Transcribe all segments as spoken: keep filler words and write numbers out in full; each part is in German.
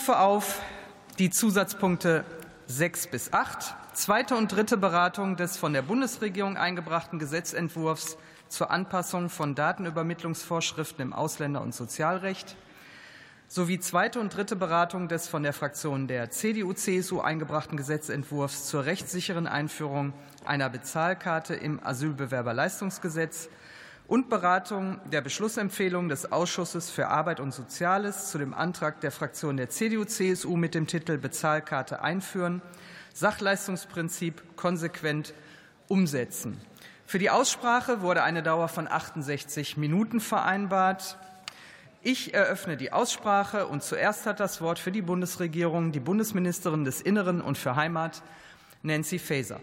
rufe auf die Zusatzpunkte sechs bis acht, zweite und dritte Beratung des von der Bundesregierung eingebrachten Gesetzentwurfs zur Anpassung von Datenübermittlungsvorschriften im Ausländer- und Sozialrecht sowie zweite und dritte Beratung des von der Fraktion der C D U C S U eingebrachten Gesetzentwurfs zur rechtssicheren Einführung einer Bezahlkarte im Asylbewerberleistungsgesetz und Beratung der Beschlussempfehlung des Ausschusses für Arbeit und Soziales zu dem Antrag der Fraktion der C D U C S U mit dem Titel Bezahlkarte einführen, Sachleistungsprinzip konsequent umsetzen. Für die Aussprache wurde eine Dauer von achtundsechzig Minuten vereinbart. Ich eröffne die Aussprache und zuerst hat das Wort für die Bundesregierung die Bundesministerin des Inneren und für Heimat, Nancy Faeser.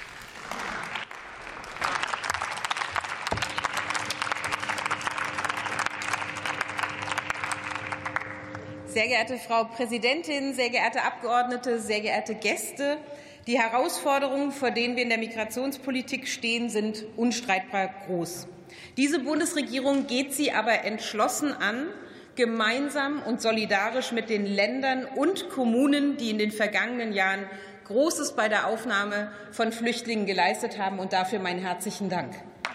Sehr geehrte Frau Präsidentin, sehr geehrte Abgeordnete, sehr geehrte Gäste! Die Herausforderungen, vor denen wir in der Migrationspolitik stehen, sind unstreitbar groß. Diese Bundesregierung geht sie aber entschlossen an, gemeinsam und solidarisch mit den Ländern und Kommunen, die in den vergangenen Jahren Großes bei der Aufnahme von Flüchtlingen geleistet haben. Und dafür meinen herzlichen Dank.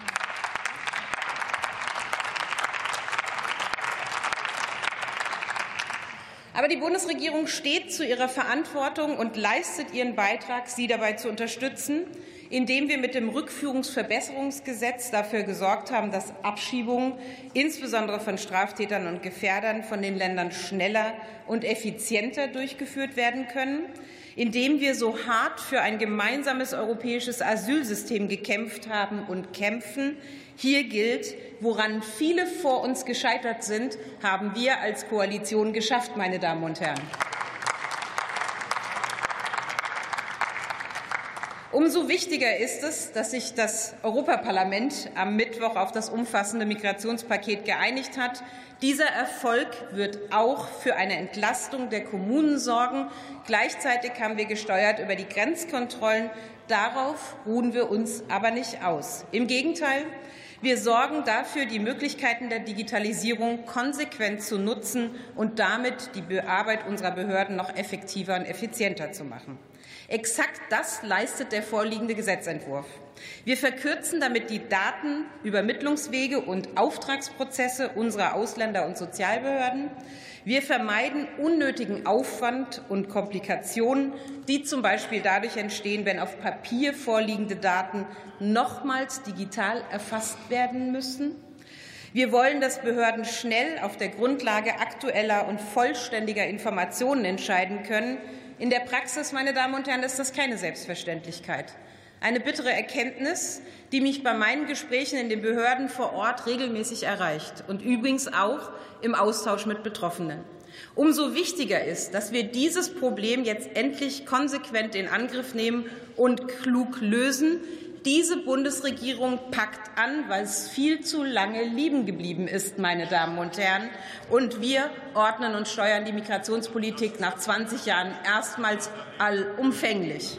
Aber die Bundesregierung steht zu ihrer Verantwortung und leistet ihren Beitrag, sie dabei zu unterstützen, indem wir mit dem Rückführungsverbesserungsgesetz dafür gesorgt haben, dass Abschiebungen, insbesondere von Straftätern und Gefährdern, von den Ländern schneller und effizienter durchgeführt werden können, indem wir so hart für ein gemeinsames europäisches Asylsystem gekämpft haben und kämpfen. Hier gilt, woran viele vor uns gescheitert sind, haben wir als Koalition geschafft, meine Damen und Herren. Umso wichtiger ist es, dass sich das Europaparlament am Mittwoch auf das umfassende Migrationspaket geeinigt hat. Dieser Erfolg wird auch für eine Entlastung der Kommunen sorgen. Gleichzeitig haben wir gesteuert über die Grenzkontrollen. Darauf ruhen wir uns aber nicht aus. Im Gegenteil, wir sorgen dafür, die Möglichkeiten der Digitalisierung konsequent zu nutzen und damit die Arbeit unserer Behörden noch effektiver und effizienter zu machen. Exakt das leistet der vorliegende Gesetzentwurf. Wir verkürzen damit die Datenübermittlungswege und Auftragsprozesse unserer Ausländer- und Sozialbehörden. Wir vermeiden unnötigen Aufwand und Komplikationen, die zum Beispiel dadurch entstehen, wenn auf Papier vorliegende Daten nochmals digital erfasst werden müssen. Wir wollen, dass Behörden schnell auf der Grundlage aktueller und vollständiger Informationen entscheiden können. In der Praxis, meine Damen und Herren, ist das keine Selbstverständlichkeit. Eine bittere Erkenntnis, die mich bei meinen Gesprächen in den Behörden vor Ort regelmäßig erreicht und übrigens auch im Austausch mit Betroffenen. Umso wichtiger ist, dass wir dieses Problem jetzt endlich konsequent in Angriff nehmen und klug lösen. Diese Bundesregierung packt an, weil es viel zu lange liegen geblieben ist, meine Damen und Herren. Und wir ordnen und steuern die Migrationspolitik nach zwanzig Jahren erstmals allumfänglich.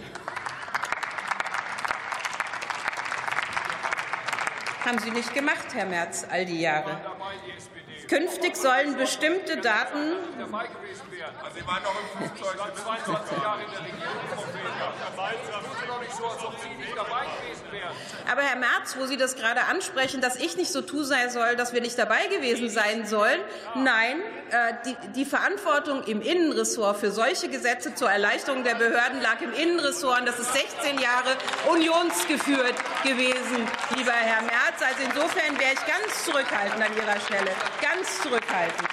Haben Sie nicht gemacht, Herr Merz, all die Jahre. Künftig sollen bestimmte Daten. Sie waren doch im Flugzeug, Sie zweiundzwanzig Jahre in der Regierung. Aber Herr Merz, wo Sie das gerade ansprechen, dass ich nicht so tun sein soll, dass wir nicht dabei gewesen sein sollen. Nein, die, die Verantwortung im Innenressort für solche Gesetze zur Erleichterung der Behörden lag im Innenressort. Und das ist sechzehn Jahre unionsgeführt gewesen, lieber Herr Merz. Also insofern wäre ich ganz zurückhaltend an Ihrer Stelle. Ganz zurückhaltend.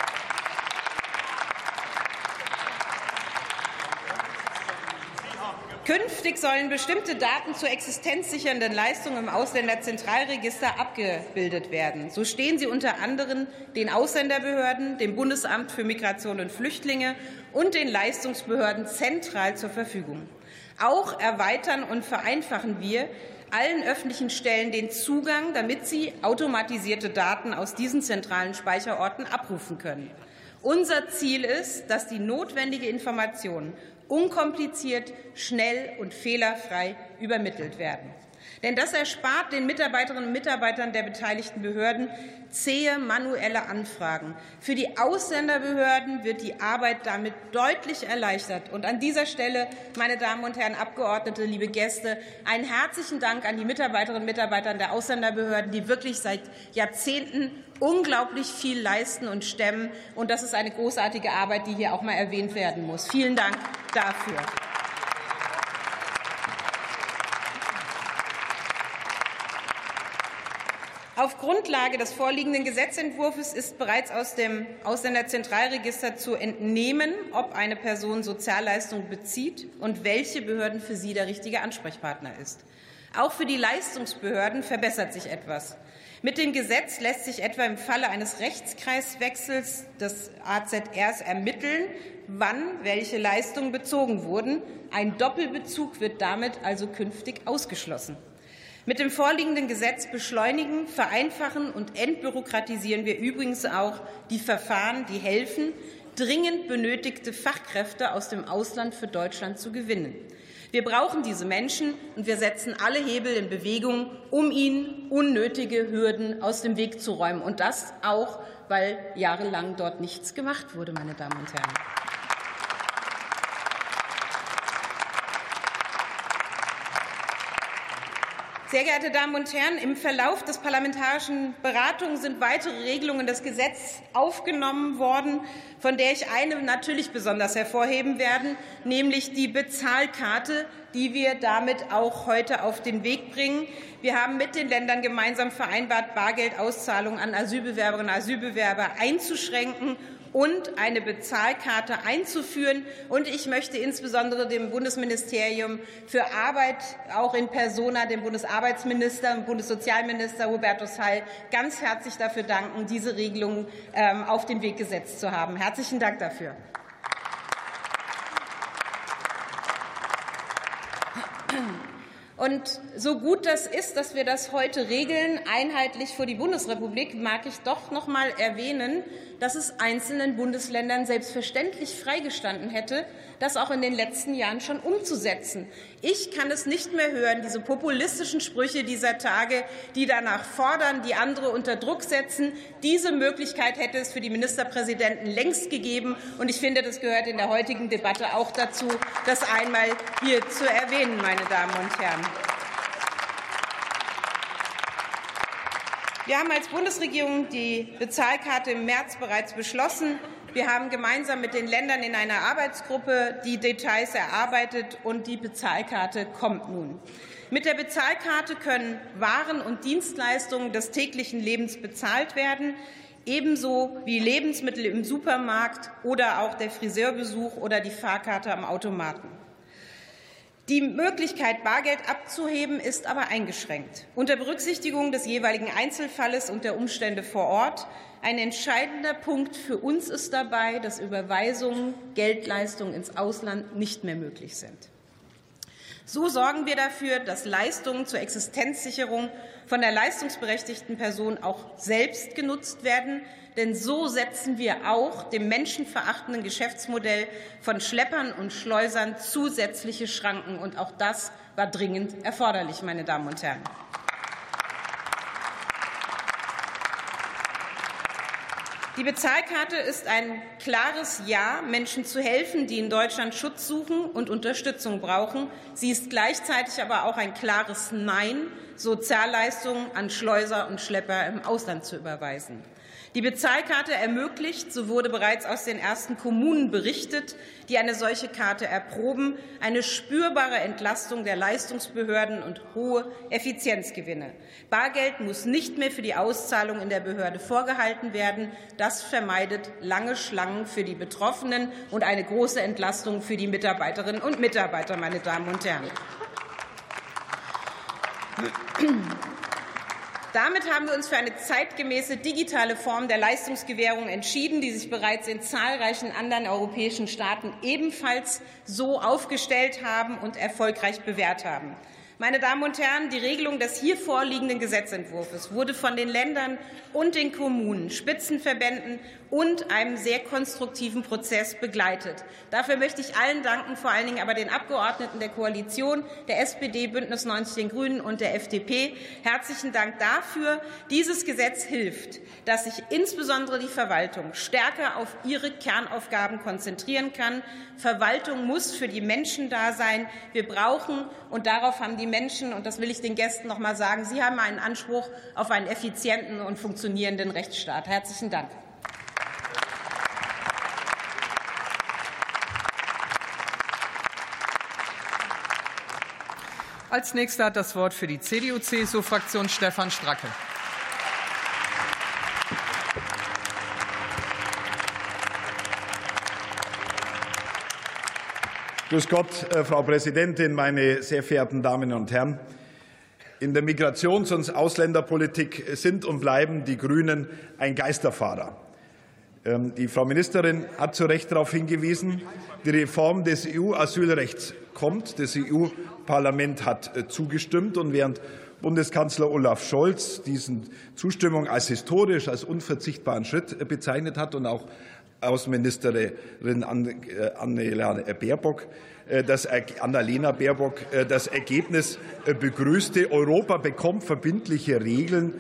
Künftig sollen bestimmte Daten zu existenzsichernden Leistungen im Ausländerzentralregister abgebildet werden. So stehen sie unter anderem den Ausländerbehörden, dem Bundesamt für Migration und Flüchtlinge und den Leistungsbehörden zentral zur Verfügung. Auch erweitern und vereinfachen wir allen öffentlichen Stellen den Zugang, damit sie automatisierte Daten aus diesen zentralen Speicherorten abrufen können. Unser Ziel ist, dass die notwendige Information unkompliziert, schnell und fehlerfrei übermittelt werden. Denn das erspart den Mitarbeiterinnen und Mitarbeitern der beteiligten Behörden zähe manuelle Anfragen. Für die Ausländerbehörden wird die Arbeit damit deutlich erleichtert. Und an dieser Stelle, meine Damen und Herren Abgeordnete, liebe Gäste, einen herzlichen Dank an die Mitarbeiterinnen und Mitarbeiter der Ausländerbehörden, die wirklich seit Jahrzehnten unglaublich viel leisten und stemmen. Und das ist eine großartige Arbeit, die hier auch mal erwähnt werden muss. Vielen Dank dafür. Auf Grundlage des vorliegenden Gesetzentwurfs ist bereits aus dem Ausländerzentralregister zu entnehmen, ob eine Person Sozialleistungen bezieht und welche Behörden für sie der richtige Ansprechpartner ist. Auch für die Leistungsbehörden verbessert sich etwas. Mit dem Gesetz lässt sich etwa im Falle eines Rechtskreiswechsels des A Z Rs ermitteln, wann welche Leistungen bezogen wurden. Ein Doppelbezug wird damit also künftig ausgeschlossen. Mit dem vorliegenden Gesetz beschleunigen, vereinfachen und entbürokratisieren wir übrigens auch die Verfahren, die helfen, dringend benötigte Fachkräfte aus dem Ausland für Deutschland zu gewinnen. Wir brauchen diese Menschen, und wir setzen alle Hebel in Bewegung, um ihnen unnötige Hürden aus dem Weg zu räumen. Und das auch, weil jahrelang dort nichts gemacht wurde, meine Damen und Herren. Sehr geehrte Damen und Herren, im Verlauf des parlamentarischen Beratungen sind weitere Regelungen des Gesetzes aufgenommen worden, von der ich eine natürlich besonders hervorheben werde, nämlich die Bezahlkarte, die wir damit auch heute auf den Weg bringen. Wir haben mit den Ländern gemeinsam vereinbart, Bargeldauszahlungen an Asylbewerberinnen und Asylbewerber einzuschränken und eine Bezahlkarte einzuführen. Und ich möchte insbesondere dem Bundesministerium für Arbeit, auch in persona dem Bundesarbeitsminister und Bundessozialminister Hubertus Heil, ganz herzlich dafür danken, diese Regelung ähm, auf den Weg gesetzt zu haben. Herzlichen Dank dafür. Und so gut das ist, dass wir das heute regeln, einheitlich für die Bundesrepublik, mag ich doch noch mal erwähnen, dass es einzelnen Bundesländern selbstverständlich freigestanden hätte, das auch in den letzten Jahren schon umzusetzen. Ich kann es nicht mehr hören, diese populistischen Sprüche dieser Tage, die danach fordern, die andere unter Druck setzen. Diese Möglichkeit hätte es für die Ministerpräsidenten längst gegeben. Und ich finde, das gehört in der heutigen Debatte auch dazu, das einmal hier zu erwähnen, meine Damen und Herren. Wir haben als Bundesregierung die Bezahlkarte im März bereits beschlossen. Wir haben gemeinsam mit den Ländern in einer Arbeitsgruppe die Details erarbeitet, und die Bezahlkarte kommt nun. Mit der Bezahlkarte können Waren und Dienstleistungen des täglichen Lebens bezahlt werden, ebenso wie Lebensmittel im Supermarkt oder auch der Friseurbesuch oder die Fahrkarte am Automaten. Die Möglichkeit, Bargeld abzuheben, ist aber eingeschränkt. Unter Berücksichtigung des jeweiligen Einzelfalles und der Umstände vor Ort. Ein entscheidender Punkt für uns ist dabei, dass Überweisungen, Geldleistungen ins Ausland nicht mehr möglich sind. So sorgen wir dafür, dass Leistungen zur Existenzsicherung von der leistungsberechtigten Person auch selbst genutzt werden. Denn so setzen wir auch dem menschenverachtenden Geschäftsmodell von Schleppern und Schleusern zusätzliche Schranken. Und auch das war dringend erforderlich, meine Damen und Herren. Die Bezahlkarte ist ein klares Ja, Menschen zu helfen, die in Deutschland Schutz suchen und Unterstützung brauchen. Sie ist gleichzeitig aber auch ein klares Nein, Sozialleistungen an Schleuser und Schlepper im Ausland zu überweisen. Die Bezahlkarte ermöglicht, so wurde bereits aus den ersten Kommunen berichtet, die eine solche Karte erproben, eine spürbare Entlastung der Leistungsbehörden und hohe Effizienzgewinne. Bargeld muss nicht mehr für die Auszahlung in der Behörde vorgehalten werden. Das vermeidet lange Schlangen für die Betroffenen und eine große Entlastung für die Mitarbeiterinnen und Mitarbeiter, meine Damen und Herren. Damit haben wir uns für eine zeitgemäße digitale Form der Leistungsgewährung entschieden, die sich bereits in zahlreichen anderen europäischen Staaten ebenfalls so aufgestellt haben und erfolgreich bewährt haben. Meine Damen und Herren, die Regelung des hier vorliegenden Gesetzentwurfs wurde von den Ländern und den Kommunen, Spitzenverbänden und einem sehr konstruktiven Prozess begleitet. Dafür möchte ich allen danken, vor allen Dingen aber den Abgeordneten der Koalition, der S P D, Bündnis neunzig Den Grünen und der F D P. Herzlichen Dank dafür. Dieses Gesetz hilft, dass sich insbesondere die Verwaltung stärker auf ihre Kernaufgaben konzentrieren kann. Verwaltung muss für die Menschen da sein. Wir brauchen, und darauf haben die Menschen, und das will ich den Gästen noch mal sagen, sie haben einen Anspruch auf einen effizienten und funktionierenden Rechtsstaat. Herzlichen Dank. Als Nächster hat das Wort für die C D U C S U-Fraktion Stefan Stracke. Grüß Gott, Frau Präsidentin, meine sehr verehrten Damen und Herren! In der Migrations- und Ausländerpolitik sind und bleiben die Grünen ein Geisterfahrer. Die Frau Ministerin hat zu Recht darauf hingewiesen, die Reform des E U-Asylrechts kommt. Das E U-Parlament hat zugestimmt. Und während Bundeskanzler Olaf Scholz diesen Zustimmung als historisch, als unverzichtbaren Schritt bezeichnet hat und auch Außenministerin Annalena Baerbock das, Annalena Baerbock das Ergebnis begrüßte, Europa bekommt verbindliche Regeln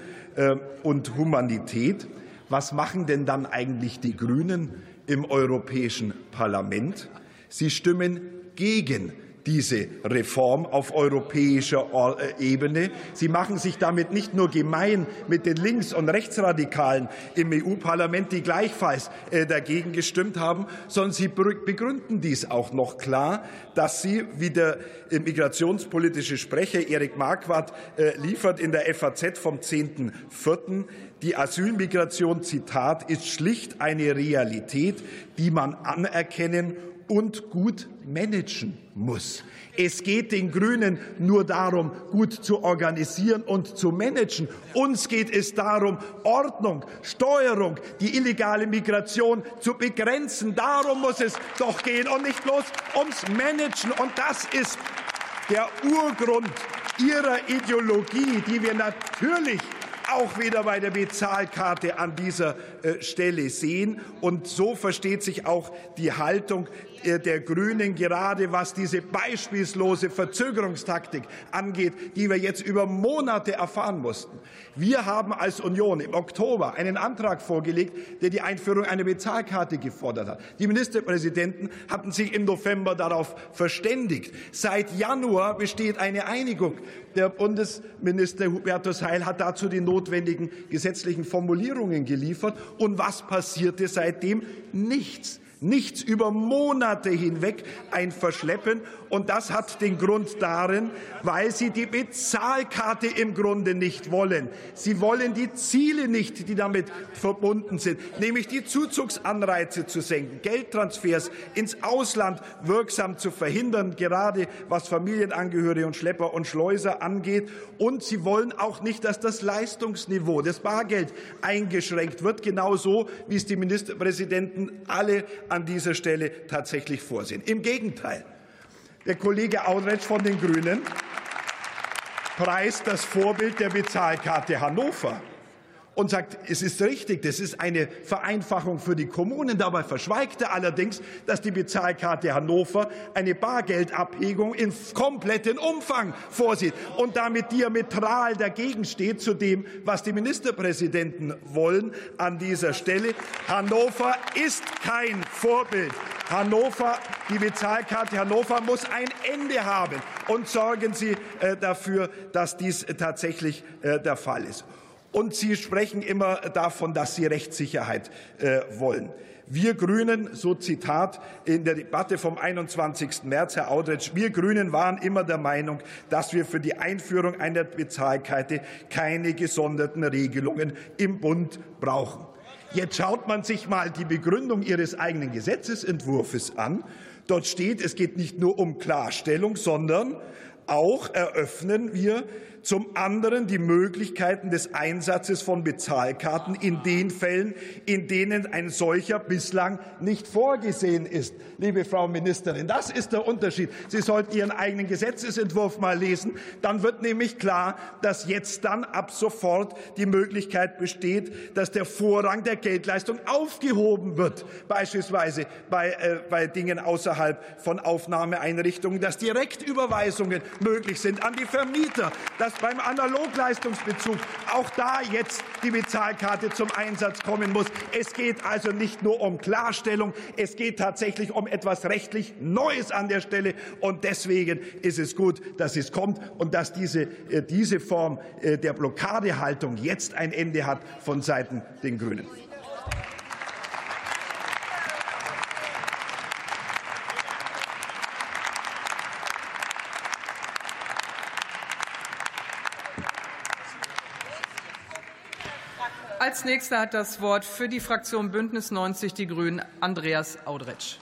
und Humanität. Was machen denn dann eigentlich die Grünen im Europäischen Parlament? Sie stimmen gegen diese Reform auf europäischer Ebene. Sie machen sich damit nicht nur gemein mit den Links- und Rechtsradikalen im E U-Parlament, die gleichfalls dagegen gestimmt haben, sondern sie begründen dies auch noch klar, dass sie, wie der migrationspolitische Sprecher Erik Marquardt liefert in der F A Z vom zehnten vierten die Asylmigration, Zitat, ist schlicht eine Realität, die man anerkennen und gut managen muss. Es geht den Grünen nur darum, gut zu organisieren und zu managen. Uns geht es darum, Ordnung, Steuerung, die illegale Migration zu begrenzen. Darum muss es doch gehen und nicht bloß ums Managen. Und das ist der Urgrund Ihrer Ideologie, die wir natürlich auch wieder bei der Bezahlkarte an dieser Stelle sehen. Und so versteht sich auch die Haltung der Grünen, gerade was diese beispiellose Verzögerungstaktik angeht, die wir jetzt über Monate erfahren mussten. Wir haben als Union im Oktober einen Antrag vorgelegt, der die Einführung einer Bezahlkarte gefordert hat. Die Ministerpräsidenten hatten sich im November darauf verständigt. Seit Januar besteht eine Einigung. Der Bundesminister Hubertus Heil hat dazu die notwendigen gesetzlichen Formulierungen geliefert. Und was passierte seitdem? Nichts. Nichts, über Monate hinweg ein Verschleppen. Und das hat den Grund darin, weil Sie die Bezahlkarte im Grunde nicht wollen. Sie wollen die Ziele nicht, die damit verbunden sind, nämlich die Zuzugsanreize zu senken, Geldtransfers ins Ausland wirksam zu verhindern, gerade was Familienangehörige und Schlepper und Schleuser angeht. Und Sie wollen auch nicht, dass das Leistungsniveau, das Bargeld eingeschränkt wird, genauso wie es die Ministerpräsidenten alle an dieser Stelle tatsächlich vorsehen. Im Gegenteil. Der Kollege Autrech von den Grünen preist das Vorbild der Bezahlkarte Hannover und sagt, es ist richtig, das ist eine Vereinfachung für die Kommunen. Dabei verschweigt er allerdings, dass die Bezahlkarte Hannover eine Bargeldabhebung in kompletten Umfang vorsieht und damit diametral dagegen steht zu dem, was die Ministerpräsidenten wollen an dieser Stelle. Hannover ist kein Vorbild. Hannover, die Bezahlkarte Hannover muss ein Ende haben. Und sorgen Sie dafür, dass dies tatsächlich der Fall ist. Und Sie sprechen immer davon, dass Sie Rechtssicherheit äh, wollen. Wir Grünen, so Zitat in der Debatte vom einundzwanzigsten März, Herr Autrech, wir Grünen waren immer der Meinung, dass wir für die Einführung einer Bezahlkarte keine gesonderten Regelungen im Bund brauchen. Jetzt schaut man sich mal die Begründung Ihres eigenen Gesetzesentwurfs an. Dort steht, es geht nicht nur um Klarstellung, sondern auch eröffnen wir Zum anderen die Möglichkeiten des Einsatzes von Bezahlkarten in den Fällen, in denen ein solcher bislang nicht vorgesehen ist. Liebe Frau Ministerin, das ist der Unterschied. Sie sollten Ihren eigenen Gesetzesentwurf mal lesen. Dann wird nämlich klar, dass jetzt dann ab sofort die Möglichkeit besteht, dass der Vorrang der Geldleistung aufgehoben wird, beispielsweise bei, äh, bei Dingen außerhalb von Aufnahmeeinrichtungen, dass Direktüberweisungen möglich sind an die Vermieter, dass beim Analogleistungsbezug auch da jetzt die Bezahlkarte zum Einsatz kommen muss. Es geht also nicht nur um Klarstellung, es geht tatsächlich um etwas rechtlich Neues an der Stelle. Und deswegen ist es gut, dass es kommt und dass diese, diese Form der Blockadehaltung jetzt ein Ende hat von Seiten der Grünen. Als Nächster hat das Wort für die Fraktion Bündnis neunzig Die Grünen Andreas Audretsch.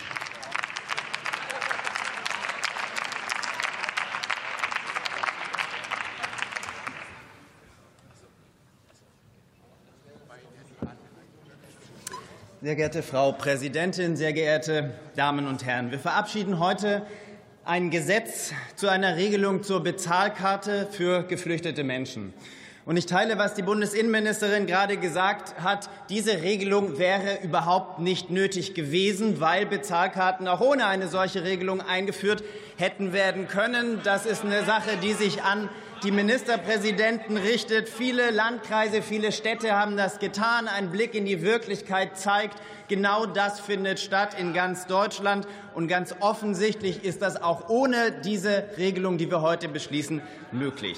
Sehr geehrte Frau Präsidentin, sehr geehrte Damen und Herren! Wir verabschieden heute ein Gesetz zu einer Regelung zur Bezahlkarte für geflüchtete Menschen. Und ich teile, was die Bundesinnenministerin gerade gesagt hat. Diese Regelung wäre überhaupt nicht nötig gewesen, weil Bezahlkarten auch ohne eine solche Regelung eingeführt hätten werden können. Das ist eine Sache, die sich an die Ministerpräsidenten richtet. Viele Landkreise, viele Städte haben das getan. Ein Blick in die Wirklichkeit zeigt, genau das findet statt in ganz Deutschland. Und ganz offensichtlich ist das auch ohne diese Regelung, die wir heute beschließen, möglich.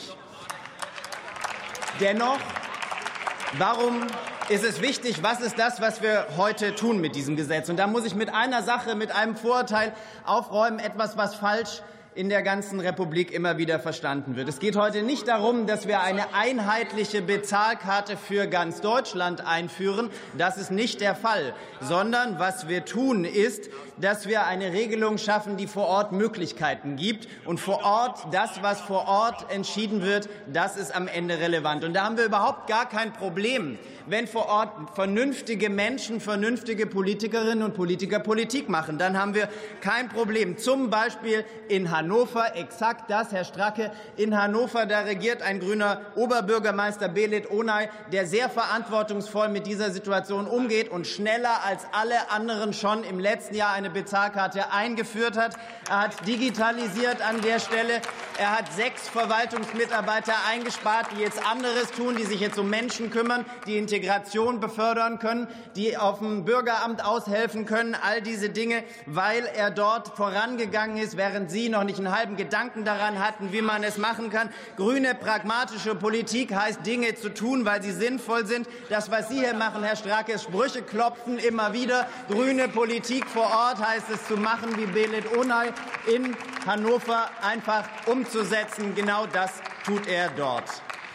Dennoch, warum ist es wichtig? Was ist das, was wir heute tun mit diesem Gesetz? Und da muss ich mit einer Sache, mit einem Vorurteil aufräumen, etwas, was falsch in der ganzen Republik immer wieder verstanden wird. Es geht heute nicht darum, dass wir eine einheitliche Bezahlkarte für ganz Deutschland einführen. Das ist nicht der Fall. Sondern was wir tun, ist, dass wir eine Regelung schaffen, die vor Ort Möglichkeiten gibt. Und vor Ort, das, was vor Ort entschieden wird, das ist am Ende relevant. Und da haben wir überhaupt gar kein Problem, wenn vor Ort vernünftige Menschen, vernünftige Politikerinnen und Politiker Politik machen. Dann haben wir kein Problem. Zum Beispiel in Hannover, exakt das, Herr Stracke, in Hannover, da regiert ein grüner Oberbürgermeister Belit Onay, der sehr verantwortungsvoll mit dieser Situation umgeht und schneller als alle anderen schon im letzten Jahr eine Bezahlkarte eingeführt hat. Er hat digitalisiert an der Stelle. Er hat sechs Verwaltungsmitarbeiter eingespart, die jetzt anderes tun, die sich jetzt um Menschen kümmern, die Integration befördern können, die auf dem Bürgeramt aushelfen können. All diese Dinge, weil er dort vorangegangen ist, während Sie noch nicht einen halben Gedanken daran hatten, wie man es machen kann. Grüne, pragmatische Politik heißt, Dinge zu tun, weil sie sinnvoll sind. Das, was Sie hier machen, Herr Stracke, ist Sprüche klopfen immer wieder. Grüne Politik vor Ort heißt es zu machen, wie Belit Onay in Hannover einfach umzusetzen. Genau das tut er dort.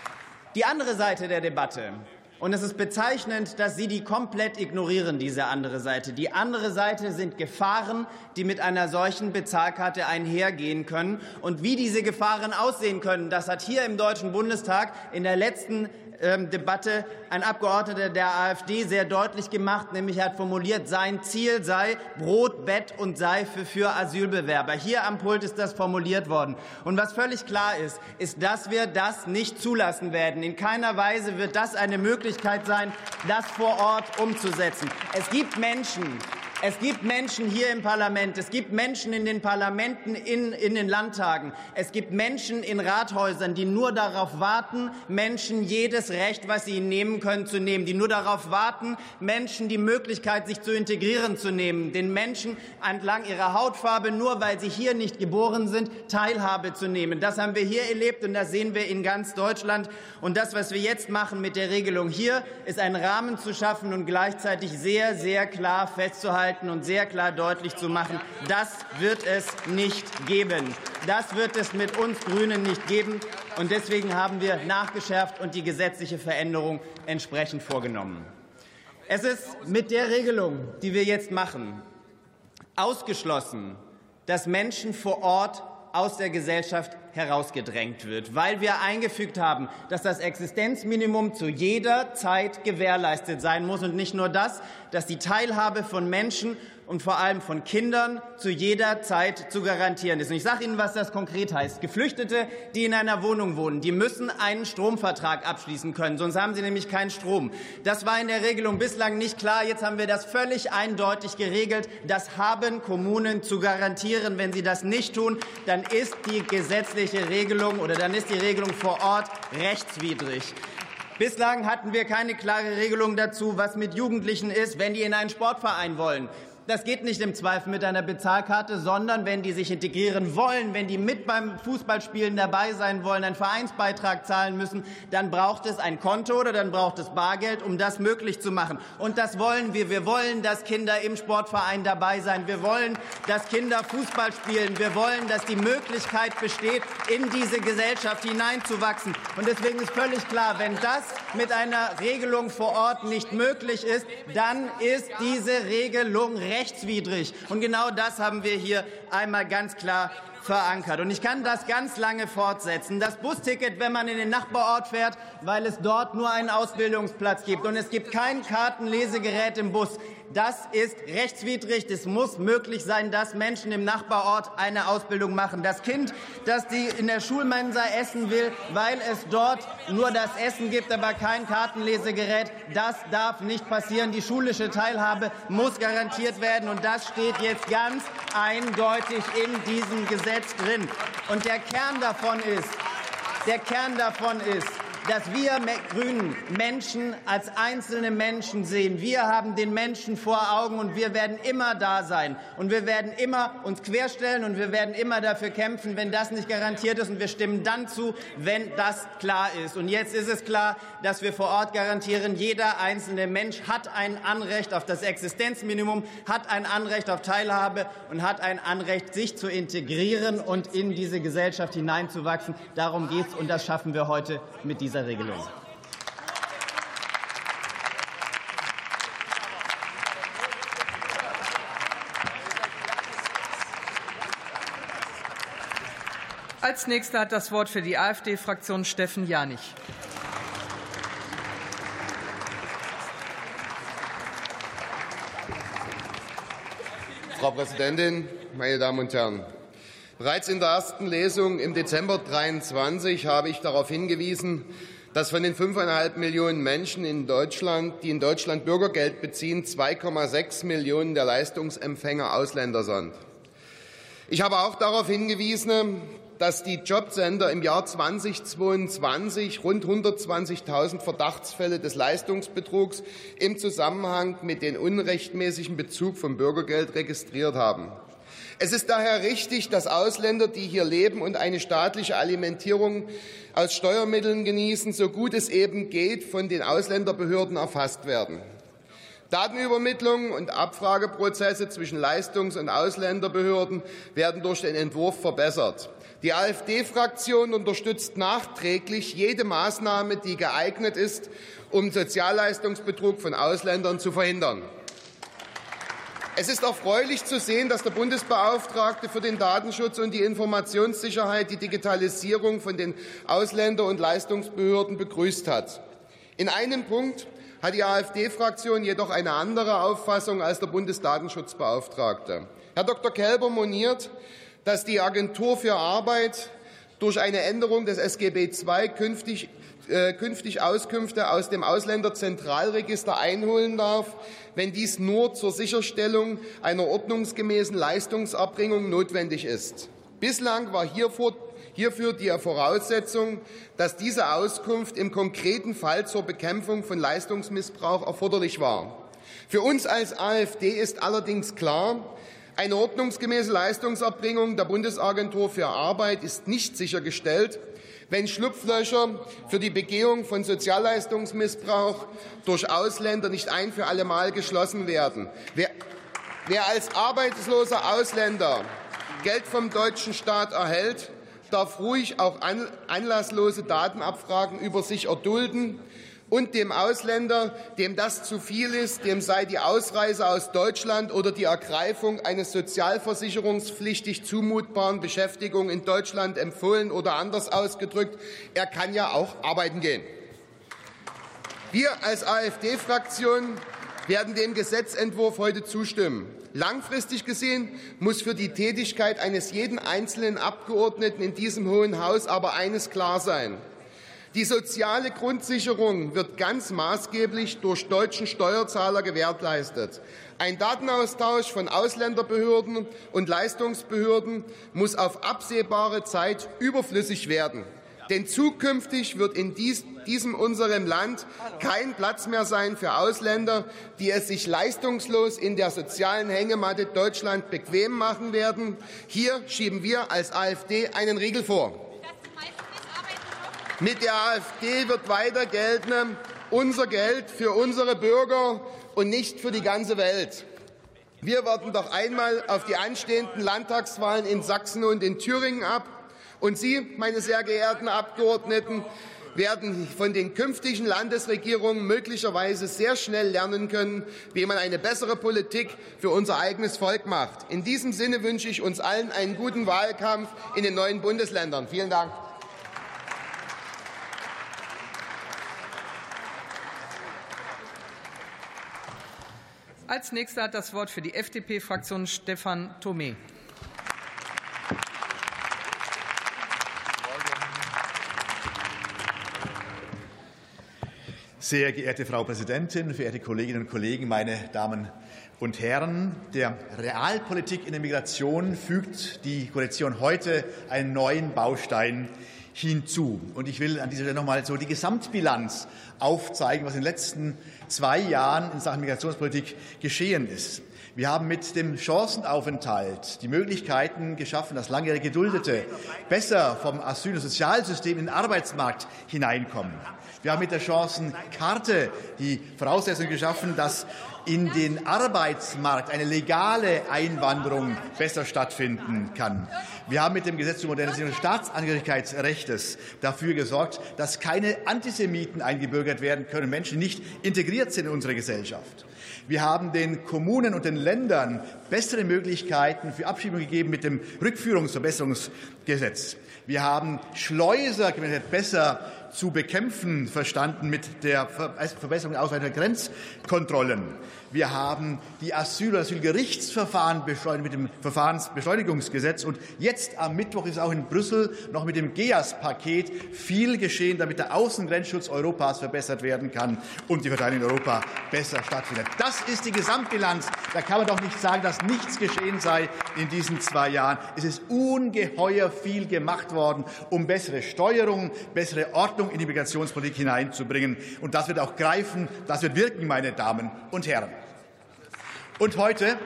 Die andere Seite der Debatte. Und es ist bezeichnend, dass Sie die komplett ignorieren, diese andere Seite. Die andere Seite sind Gefahren, die mit einer solchen Bezahlkarte einhergehen können. Und wie diese Gefahren aussehen können, das hat hier im Deutschen Bundestag in der letzten ähm, Debatte ein Abgeordneter der AfD sehr deutlich gemacht, nämlich er hat formuliert, sein Ziel sei Brot, Bett und Seife für Asylbewerber. Hier am Pult ist das formuliert worden. Und was völlig klar ist, ist, dass wir das nicht zulassen werden. In keiner Weise wird das eine Möglichkeit sein, das vor Ort umzusetzen. Es gibt Menschen, Es gibt Menschen hier im Parlament, es gibt Menschen in den Parlamenten, in, in den Landtagen, es gibt Menschen in Rathäusern, die nur darauf warten, Menschen jedes Recht, was sie ihnen nehmen können, zu nehmen, die nur darauf warten, Menschen die Möglichkeit, sich zu integrieren, zu nehmen, den Menschen entlang ihrer Hautfarbe, nur weil sie hier nicht geboren sind, Teilhabe zu nehmen. Das haben wir hier erlebt und das sehen wir in ganz Deutschland. Und das, was wir jetzt machen mit der Regelung hier, ist einen Rahmen zu schaffen und gleichzeitig sehr, sehr klar festzuhalten, und sehr klar deutlich zu machen, das wird es nicht geben. Das wird es mit uns Grünen nicht geben. Und deswegen haben wir nachgeschärft und die gesetzliche Veränderung entsprechend vorgenommen. Es ist mit der Regelung, die wir jetzt machen, ausgeschlossen, dass Menschen vor Ort aus der Gesellschaft herausgedrängt wird, weil wir eingefügt haben, dass das Existenzminimum zu jeder Zeit gewährleistet sein muss und nicht nur das, dass die Teilhabe von Menschen und vor allem von Kindern zu jeder Zeit zu garantieren ist. Und ich sage Ihnen, was das konkret heißt. Geflüchtete, die in einer Wohnung wohnen, die müssen einen Stromvertrag abschließen können, sonst haben sie nämlich keinen Strom. Das war in der Regelung bislang nicht klar. Jetzt haben wir das völlig eindeutig geregelt. Das haben Kommunen zu garantieren. Wenn sie das nicht tun, dann ist die gesetzliche Regelung oder dann ist die Regelung vor Ort rechtswidrig. Bislang hatten wir keine klare Regelung dazu, was mit Jugendlichen ist, wenn die in einen Sportverein wollen. Das geht nicht im Zweifel mit einer Bezahlkarte, sondern wenn die sich integrieren wollen, wenn die mit beim Fußballspielen dabei sein wollen, einen Vereinsbeitrag zahlen müssen, dann braucht es ein Konto oder dann braucht es Bargeld, um das möglich zu machen. Und das wollen wir. Wir wollen, dass Kinder im Sportverein dabei sein. Wir wollen, dass Kinder Fußball spielen. Wir wollen, dass die Möglichkeit besteht, in diese Gesellschaft hineinzuwachsen. Und deswegen ist völlig klar, wenn das mit einer Regelung vor Ort nicht möglich ist, dann ist diese Regelung rechtswidrig. Und genau das haben wir hier einmal ganz klar verankert. Und ich kann das ganz lange fortsetzen. Das Busticket, wenn man in den Nachbarort fährt, weil es dort nur einen Ausbildungsplatz gibt und es gibt kein Kartenlesegerät im Bus, das ist rechtswidrig. Es muss möglich sein, dass Menschen im Nachbarort eine Ausbildung machen. Das Kind, das die in der Schulmensa essen will, weil es dort nur das Essen gibt, aber kein Kartenlesegerät, das darf nicht passieren. Die schulische Teilhabe muss garantiert werden, und das steht jetzt ganz eindeutig in diesem Gesetz drin. Und der Kern davon ist, der Kern davon ist, dass wir Grünen Menschen als einzelne Menschen sehen. Wir haben den Menschen vor Augen, und wir werden immer da sein. Und wir werden immer uns querstellen, und wir werden immer dafür kämpfen, wenn das nicht garantiert ist. Und wir stimmen dann zu, wenn das klar ist. Und jetzt ist es klar, dass wir vor Ort garantieren, jeder einzelne Mensch hat ein Anrecht auf das Existenzminimum, hat ein Anrecht auf Teilhabe und hat ein Anrecht, sich zu integrieren und in diese Gesellschaft hineinzuwachsen. Darum geht es, und das schaffen wir heute mit dieser Regelung. Als Nächster hat das Wort für die AfD-Fraktion Steffen Janich. Frau Präsidentin, meine Damen und Herren! Bereits in der ersten Lesung im Dezember zweitausenddreiundzwanzig habe ich darauf hingewiesen, dass von den fünfeinhalb Millionen Menschen in Deutschland, die in Deutschland Bürgergeld beziehen, zwei Komma sechs Millionen der Leistungsempfänger Ausländer sind. Ich habe auch darauf hingewiesen, dass die Jobcenter im Jahr zweitausendzweiundzwanzig rund hundertzwanzigtausend Verdachtsfälle des Leistungsbetrugs im Zusammenhang mit dem unrechtmäßigen Bezug von Bürgergeld registriert haben. Es ist daher richtig, dass Ausländer, die hier leben und eine staatliche Alimentierung aus Steuermitteln genießen, so gut es eben geht, von den Ausländerbehörden erfasst werden. Datenübermittlung und Abfrageprozesse zwischen Leistungs- und Ausländerbehörden werden durch den Entwurf verbessert. Die AfD-Fraktion unterstützt nachträglich jede Maßnahme, die geeignet ist, um Sozialleistungsbetrug von Ausländern zu verhindern. Es ist erfreulich zu sehen, dass der Bundesbeauftragte für den Datenschutz und die Informationssicherheit die Digitalisierung von den Ausländer- und Leistungsbehörden begrüßt hat. In einem Punkt hat die AfD-Fraktion jedoch eine andere Auffassung als der Bundesdatenschutzbeauftragte. Herr Doktor Kelber moniert, dass die Agentur für Arbeit durch eine Änderung des S G B zwei künftig, äh, künftig Auskünfte aus dem Ausländerzentralregister einholen darf, wenn dies nur zur Sicherstellung einer ordnungsgemäßen Leistungserbringung notwendig ist. Bislang war hierfür Hierfür die Voraussetzung, dass diese Auskunft im konkreten Fall zur Bekämpfung von Leistungsmissbrauch erforderlich war. Für uns als AfD ist allerdings klar, eine ordnungsgemäße Leistungserbringung der Bundesagentur für Arbeit ist nicht sichergestellt, wenn Schlupflöcher für die Begehung von Sozialleistungsmissbrauch durch Ausländer nicht ein für alle Mal geschlossen werden. Wer, wer als arbeitsloser Ausländer Geld vom deutschen Staat erhält, darf ruhig auch anlasslose Datenabfragen über sich erdulden, Und dem Ausländer, dem das zu viel ist, dem sei die Ausreise aus Deutschland oder die Ergreifung eines sozialversicherungspflichtig zumutbaren Beschäftigung in Deutschland empfohlen oder anders ausgedrückt, er kann ja auch arbeiten gehen. Wir als AfD-Fraktion werden dem Gesetzentwurf heute zustimmen. Langfristig gesehen muss für die Tätigkeit eines jeden einzelnen Abgeordneten in diesem Hohen Haus aber eines klar sein. Die soziale Grundsicherung wird ganz maßgeblich durch deutschen Steuerzahler gewährleistet. Ein Datenaustausch von Ausländerbehörden und Leistungsbehörden muss auf absehbare Zeit überflüssig werden. Denn zukünftig wird in dies, diesem unserem Land kein Platz mehr sein für Ausländer, die es sich leistungslos in der sozialen Hängematte Deutschland bequem machen werden. Hier schieben wir als AfD einen Riegel vor. Mit der AfD wird weiter gelten, unser Geld für unsere Bürger und nicht für die ganze Welt. Wir warten doch einmal auf die anstehenden Landtagswahlen in Sachsen und in Thüringen ab. Und Sie, meine sehr geehrten Abgeordneten, werden von den künftigen Landesregierungen möglicherweise sehr schnell lernen können, wie man eine bessere Politik für unser eigenes Volk macht. In diesem Sinne wünsche ich uns allen einen guten Wahlkampf in den neuen Bundesländern. Vielen Dank. Als Nächster hat das Wort für die F D P-Fraktion Stefan Thomé. Sehr geehrte Frau Präsidentin, verehrte Kolleginnen und Kollegen, meine Damen und Herren! Der Realpolitik in der Migration fügt die Koalition heute einen neuen Baustein hinzu. Und ich will an dieser Stelle noch einmal so die Gesamtbilanz aufzeigen, was in den letzten zwei Jahren in Sachen Migrationspolitik geschehen ist. Wir haben mit dem Chancenaufenthalt die Möglichkeiten geschaffen, dass langjährige Geduldete besser vom Asyl- und Sozialsystem in den Arbeitsmarkt hineinkommen. Wir haben mit der Chancenkarte die Voraussetzung geschaffen, dass in den Arbeitsmarkt eine legale Einwanderung besser stattfinden kann. Wir haben mit dem Gesetz zur Modernisierung des Staatsangehörigkeitsrechts dafür gesorgt, dass keine Antisemiten eingebürgert werden können, Menschen, die nicht integriert sind in unsere Gesellschaft. Wir haben den Kommunen und den Ländern bessere Möglichkeiten für Abschiebung gegeben mit dem Rückführungsverbesserungsgesetz. Wir haben Schleuser besser zu bekämpfen verstanden mit der Verbesserung der Ausweitung der Grenzkontrollen. Wir haben die Asyl- und Asylgerichtsverfahren beschleunigt mit dem Verfahrensbeschleunigungsgesetz. Und jetzt am Mittwoch ist auch in Brüssel noch mit dem G E A S-Paket viel geschehen, damit der Außengrenzschutz Europas verbessert werden kann und die Verteidigung in Europa besser stattfindet. Das ist die Gesamtbilanz. Da kann man doch nicht sagen, dass nichts geschehen sei in diesen zwei Jahren. Es ist ungeheuer viel gemacht worden, um bessere Steuerung, bessere Ordnung in die Migrationspolitik hineinzubringen. Und das wird auch greifen, das wird wirken, meine Damen und Herren. Und heute,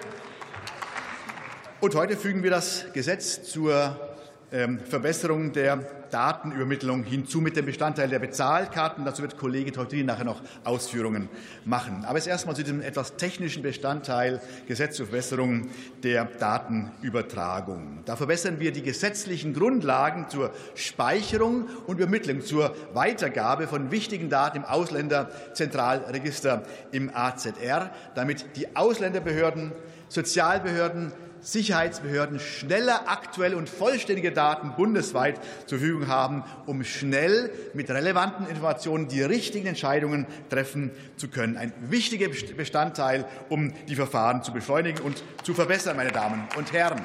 und heute fügen wir das Gesetz zur ähm, Verbesserung der Datenübermittlung hinzu mit dem Bestandteil der Bezahlkarten. Dazu wird Kollege Teutrin nachher noch Ausführungen machen. Aber jetzt erst einmal zu diesem etwas technischen Bestandteil Gesetz zur Verbesserung der Datenübertragung. Da verbessern wir die gesetzlichen Grundlagen zur Speicherung und Übermittlung, zur Weitergabe von wichtigen Daten im Ausländerzentralregister im A Z R, damit die Ausländerbehörden, Sozialbehörden, Sicherheitsbehörden schneller aktuelle und vollständige Daten bundesweit zur Verfügung haben, um schnell mit relevanten Informationen die richtigen Entscheidungen treffen zu können. Ein wichtiger Bestandteil, um die Verfahren zu beschleunigen und zu verbessern, meine Damen und Herren.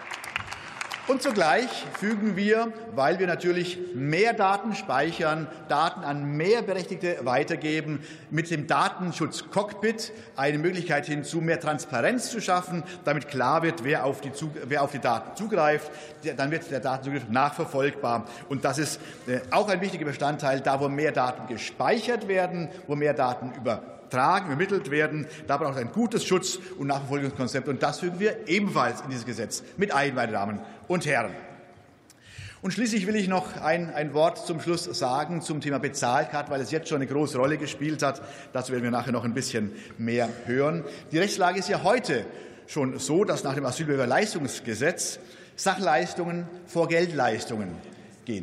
Und zugleich fügen wir, weil wir natürlich mehr Daten speichern, Daten an mehr Berechtigte weitergeben, mit dem Datenschutz-Cockpit eine Möglichkeit hinzu, mehr Transparenz zu schaffen, damit klar wird, wer auf die, wer auf die Daten zugreift. Dann wird der Datenzugriff nachverfolgbar. Und das ist auch ein wichtiger Bestandteil, da wo mehr Daten gespeichert werden, wo mehr Daten über Tragen, übermittelt werden. Da braucht es ein gutes Schutz- und Nachverfolgungskonzept. Und das fügen wir ebenfalls in dieses Gesetz mit ein, meine Damen und Herren. Und schließlich will ich noch ein, ein Wort zum Schluss sagen zum Thema Bezahlkarte, weil es jetzt schon eine große Rolle gespielt hat. Dazu werden wir nachher noch ein bisschen mehr hören. Die Rechtslage ist ja heute schon so, dass nach dem Asylbewerberleistungsgesetz Sachleistungen vor Geldleistungen gehen.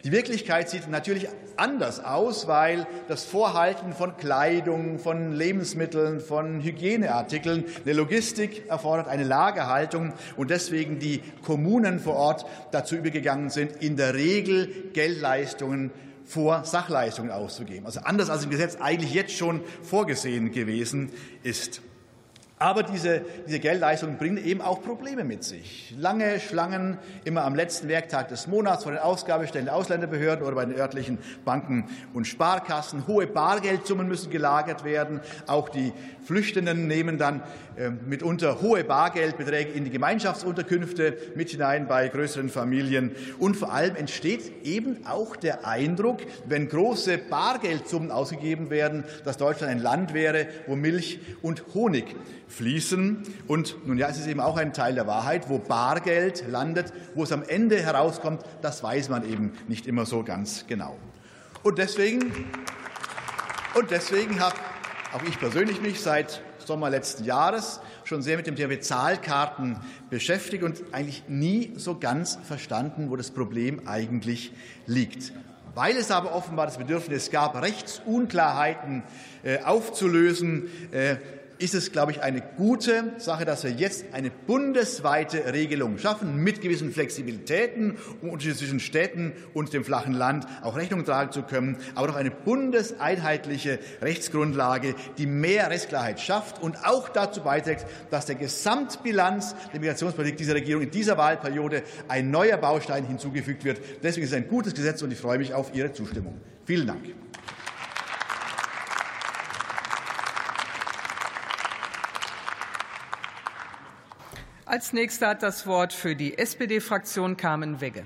Die Wirklichkeit sieht natürlich anders aus, weil das Vorhalten von Kleidung, von Lebensmitteln, von Hygieneartikeln eine Logistik erfordert, eine Lagerhaltung und deswegen die Kommunen vor Ort dazu übergegangen sind, in der Regel Geldleistungen vor Sachleistungen auszugeben. Also anders als im Gesetz eigentlich jetzt schon vorgesehen gewesen ist. Aber diese, diese Geldleistungen bringen eben auch Probleme mit sich. Lange Schlangen immer am letzten Werktag des Monats vor den Ausgabestellen der Ausländerbehörden oder bei den örtlichen Banken und Sparkassen. Hohe Bargeldsummen müssen gelagert werden. Auch die Flüchtenden nehmen dann äh, mitunter hohe Bargeldbeträge in die Gemeinschaftsunterkünfte mit hinein bei größeren Familien. Und vor allem entsteht eben auch der Eindruck, wenn große Bargeldsummen ausgegeben werden, dass Deutschland ein Land wäre, wo Milch und Honig fließen. Und nun ja, es ist eben auch ein Teil der Wahrheit, wo Bargeld landet, wo es am Ende herauskommt, das weiß man eben nicht immer so ganz genau. Und deswegen, und deswegen habe auch ich persönlich mich seit Sommer letzten Jahres schon sehr mit dem Thema Bezahlkarten beschäftigt und eigentlich nie so ganz verstanden, wo das Problem eigentlich liegt. Weil es aber offenbar das Bedürfnis gab, Rechtsunklarheiten äh, aufzulösen, äh, ist es, glaube ich, eine gute Sache, dass wir jetzt eine bundesweite Regelung schaffen, mit gewissen Flexibilitäten, um zwischen Städten und dem flachen Land auch Rechnung tragen zu können, aber doch eine bundeseinheitliche Rechtsgrundlage, die mehr Rechtsklarheit schafft und auch dazu beiträgt, dass der Gesamtbilanz der Migrationspolitik dieser Regierung in dieser Wahlperiode ein neuer Baustein hinzugefügt wird. Deswegen ist es ein gutes Gesetz, und ich freue mich auf Ihre Zustimmung. Vielen Dank. Als Nächster hat das Wort für die S P D-Fraktion Carmen Wegge.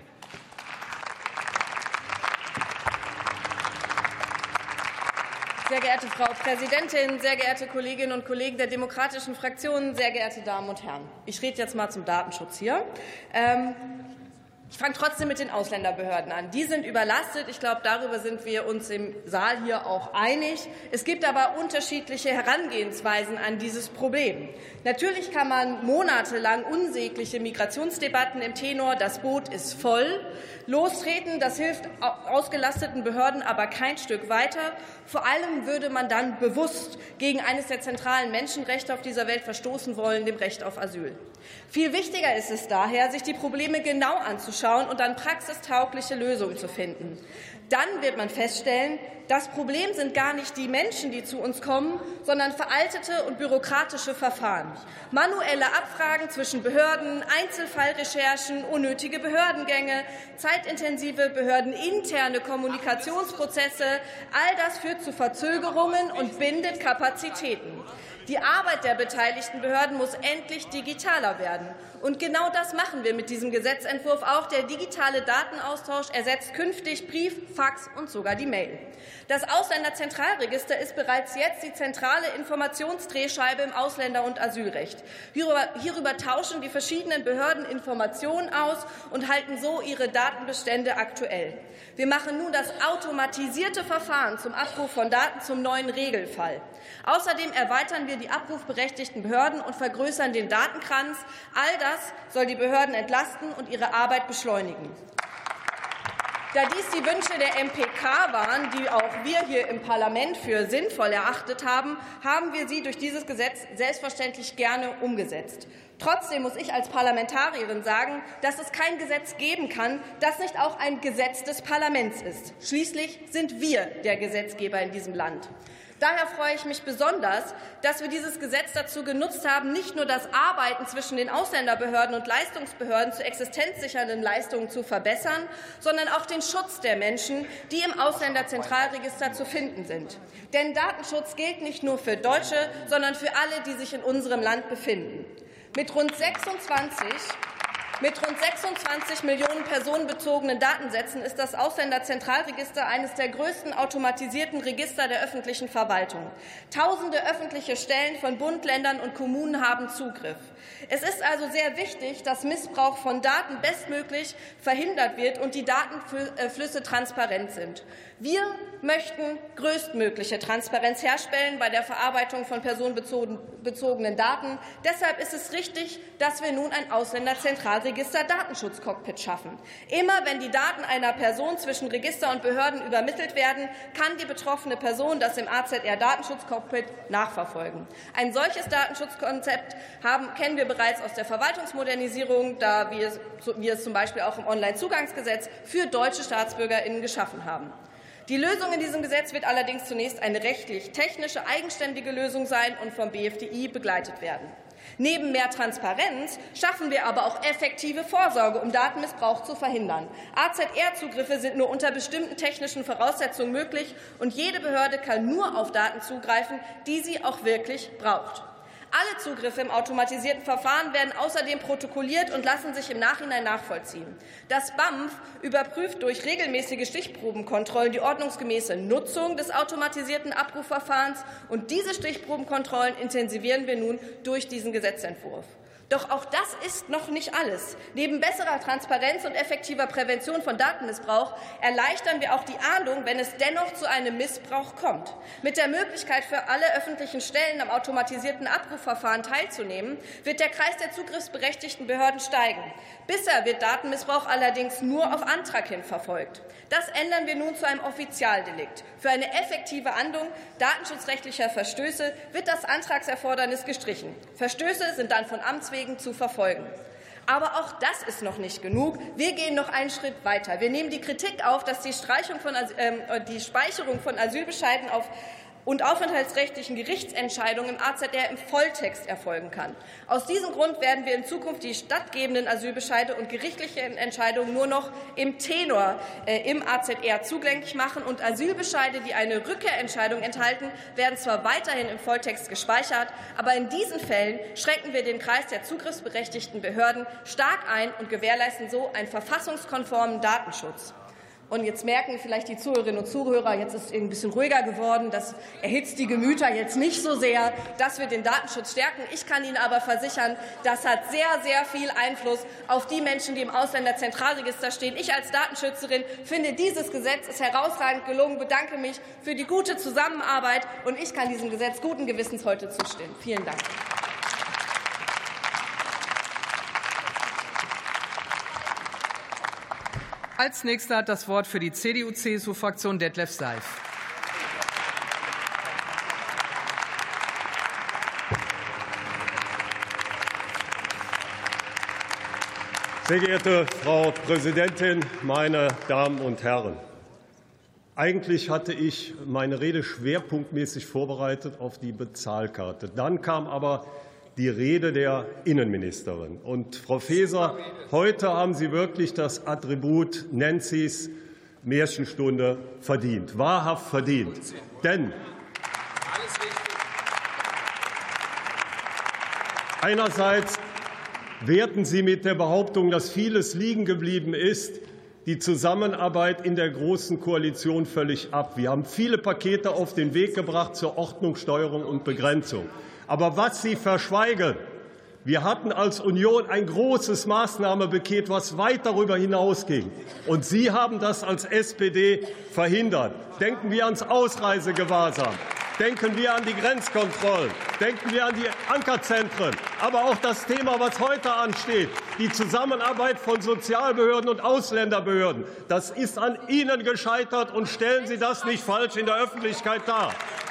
Sehr geehrte Frau Präsidentin, sehr geehrte Kolleginnen und Kollegen der demokratischen Fraktionen, sehr geehrte Damen und Herren! Ich rede jetzt mal zum Datenschutz hier. Ähm, Ich fange trotzdem mit den Ausländerbehörden an. Die sind überlastet. Ich glaube, darüber sind wir uns im Saal hier auch einig. Es gibt aber unterschiedliche Herangehensweisen an dieses Problem. Natürlich kann man monatelang unsägliche Migrationsdebatten im Tenor „Das Boot ist voll" lostreten. Das hilft ausgelasteten Behörden aber kein Stück weiter. Vor allem würde man dann bewusst gegen eines der zentralen Menschenrechte auf dieser Welt verstoßen wollen, dem Recht auf Asyl. Viel wichtiger ist es daher, sich die Probleme genau anzuschauen und dann praxistaugliche Lösungen zu finden. Dann wird man feststellen, das Problem sind gar nicht die Menschen, die zu uns kommen, sondern veraltete und bürokratische Verfahren. Manuelle Abfragen zwischen Behörden, Einzelfallrecherchen, unnötige Behördengänge, zeitintensive behördeninterne Kommunikationsprozesse, all das führt zu Verzögerungen und bindet Kapazitäten. Die Arbeit der beteiligten Behörden muss endlich digitaler werden. Und genau das machen wir mit diesem Gesetzentwurf auch. Der digitale Datenaustausch ersetzt künftig Brief, Fax und sogar die Mail. Das Ausländerzentralregister ist bereits jetzt die zentrale Informationsdrehscheibe im Ausländer- und Asylrecht. Hierüber, hierüber tauschen die verschiedenen Behörden Informationen aus und halten so ihre Datenbestände aktuell. Wir machen nun das automatisierte Verfahren zum Abruf von Daten zum neuen Regelfall. Außerdem erweitern wir die abrufberechtigten Behörden und vergrößern den Datenkranz. All das soll die Behörden entlasten und ihre Arbeit beschleunigen. Da dies die Wünsche der M P K waren, die auch wir hier im Parlament für sinnvoll erachtet haben, haben wir sie durch dieses Gesetz selbstverständlich gerne umgesetzt. Trotzdem muss ich als Parlamentarierin sagen, dass es kein Gesetz geben kann, das nicht auch ein Gesetz des Parlaments ist. Schließlich sind wir der Gesetzgeber in diesem Land. Daher freue ich mich besonders, dass wir dieses Gesetz dazu genutzt haben, nicht nur das Arbeiten zwischen den Ausländerbehörden und Leistungsbehörden zu existenzsichernden Leistungen zu verbessern, sondern auch den Schutz der Menschen, die im Ausländerzentralregister zu finden sind. Denn Datenschutz gilt nicht nur für Deutsche, sondern für alle, die sich in unserem Land befinden. Mit rund sechsundzwanzig Mit rund sechsundzwanzig Millionen personenbezogenen Datensätzen ist das Ausländerzentralregister eines der größten automatisierten Register der öffentlichen Verwaltung. Tausende öffentliche Stellen von Bund, Ländern und Kommunen haben Zugriff. Es ist also sehr wichtig, dass Missbrauch von Daten bestmöglich verhindert wird und die Datenflüsse transparent sind. Wir möchten größtmögliche Transparenz herstellen bei der Verarbeitung von personenbezogenen Daten. Deshalb ist es richtig, dass wir nun ein Ausländerzentralregister Datenregister Datenschutzcockpit schaffen. Immer wenn die Daten einer Person zwischen Register und Behörden übermittelt werden, kann die betroffene Person das im A Z R-Datenschutzcockpit nachverfolgen. Ein solches Datenschutzkonzept haben, kennen wir bereits aus der Verwaltungsmodernisierung, da wir es, wir es zum Beispiel auch im Onlinezugangsgesetz für deutsche StaatsbürgerInnen geschaffen haben. Die Lösung in diesem Gesetz wird allerdings zunächst eine rechtlich-technische, eigenständige Lösung sein und vom B F D I begleitet werden. Neben mehr Transparenz schaffen wir aber auch effektive Vorsorge, um Datenmissbrauch zu verhindern. A Z R-Zugriffe sind nur unter bestimmten technischen Voraussetzungen möglich, und jede Behörde kann nur auf Daten zugreifen, die sie auch wirklich braucht. Alle Zugriffe im automatisierten Verfahren werden außerdem protokolliert und lassen sich im Nachhinein nachvollziehen. Das B A M F überprüft durch regelmäßige Stichprobenkontrollen die ordnungsgemäße Nutzung des automatisierten Abrufverfahrens, und diese Stichprobenkontrollen intensivieren wir nun durch diesen Gesetzentwurf. Doch auch das ist noch nicht alles. Neben besserer Transparenz und effektiver Prävention von Datenmissbrauch erleichtern wir auch die Ahndung, wenn es dennoch zu einem Missbrauch kommt. Mit der Möglichkeit für alle öffentlichen Stellen am automatisierten Abrufverfahren teilzunehmen, wird der Kreis der zugriffsberechtigten Behörden steigen. Bisher wird Datenmissbrauch allerdings nur auf Antrag hin verfolgt. Das ändern wir nun zu einem Offizialdelikt. Für eine effektive Ahndung datenschutzrechtlicher Verstöße wird das Antragserfordernis gestrichen. Verstöße sind dann von Amts wegen zu verfolgen. Aber auch das ist noch nicht genug. Wir gehen noch einen Schritt weiter. Wir nehmen die Kritik auf, dass die, Streichung von, äh, die Speicherung von Asylbescheiden auf und aufenthaltsrechtlichen Gerichtsentscheidungen im A Z R im Volltext erfolgen kann. Aus diesem Grund werden wir in Zukunft die stattgebenden Asylbescheide und gerichtliche Entscheidungen nur noch im Tenor äh, im A Z R zugänglich machen, und Asylbescheide, die eine Rückkehrentscheidung enthalten, werden zwar weiterhin im Volltext gespeichert, aber in diesen Fällen schränken wir den Kreis der zugriffsberechtigten Behörden stark ein und gewährleisten so einen verfassungskonformen Datenschutz. Und jetzt merken vielleicht die Zuhörerinnen und Zuhörer, jetzt ist es ein bisschen ruhiger geworden, das erhitzt die Gemüter jetzt nicht so sehr, das wird den Datenschutz stärken. Ich kann Ihnen aber versichern, das hat sehr, sehr viel Einfluss auf die Menschen, die im Ausländerzentralregister stehen. Ich als Datenschützerin finde, dieses Gesetz ist herausragend gelungen, bedanke mich für die gute Zusammenarbeit, und ich kann diesem Gesetz guten Gewissens heute zustimmen. Vielen Dank. Als Nächster hat das Wort für die C D U C S U-Fraktion Detlef Seif. Sehr geehrte Frau Präsidentin, meine Damen und Herren! Eigentlich hatte ich meine Rede schwerpunktmäßig vorbereitet auf die Bezahlkarte. Dann kam aber die Rede der Innenministerin. Und Frau Faeser, heute haben Sie wirklich das Attribut Nancy's Märchenstunde verdient, wahrhaft verdient. Denn einerseits werten Sie mit der Behauptung, dass vieles liegen geblieben ist, die Zusammenarbeit in der Großen Koalition völlig ab. Wir haben viele Pakete auf den Weg gebracht zur Ordnung, Steuerung und Begrenzung. Aber was Sie verschweigen, wir hatten als Union ein großes Maßnahmenpaket, was weit darüber hinausging. Und Sie haben das als S P D verhindert. Denken wir ans Ausreisegewahrsam. Denken wir an die Grenzkontrollen. Denken wir an die Ankerzentren. Aber auch das Thema, was heute ansteht, die Zusammenarbeit von Sozialbehörden und Ausländerbehörden. Das ist an Ihnen gescheitert, und stellen Sie das nicht falsch in der Öffentlichkeit dar.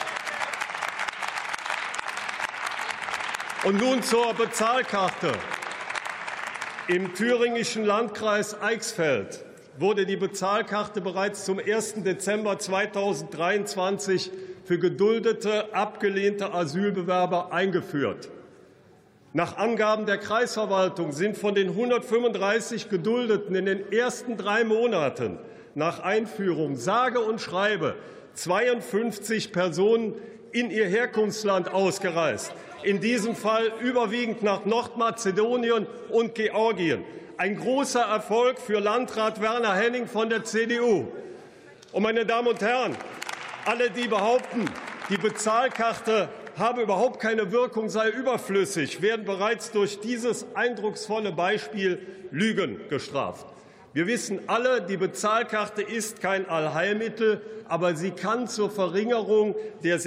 Und nun zur Bezahlkarte. Im thüringischen Landkreis Eichsfeld wurde die Bezahlkarte bereits zum ersten Dezember zweitausenddreiundzwanzig für geduldete, abgelehnte Asylbewerber eingeführt. Nach Angaben der Kreisverwaltung sind von den hundertfünfunddreißig Geduldeten in den ersten drei Monaten nach Einführung sage und schreibe zweiundfünfzig Personen in ihr Herkunftsland ausgereist. In diesem Fall überwiegend nach Nordmazedonien und Georgien. Ein großer Erfolg für Landrat Werner Henning von der C D U. Und meine Damen und Herren, alle, die behaupten, die Bezahlkarte habe überhaupt keine Wirkung, sei überflüssig, werden bereits durch dieses eindrucksvolle Beispiel Lügen gestraft. Wir wissen alle, die Bezahlkarte ist kein Allheilmittel, aber sie kann zur Verringerung der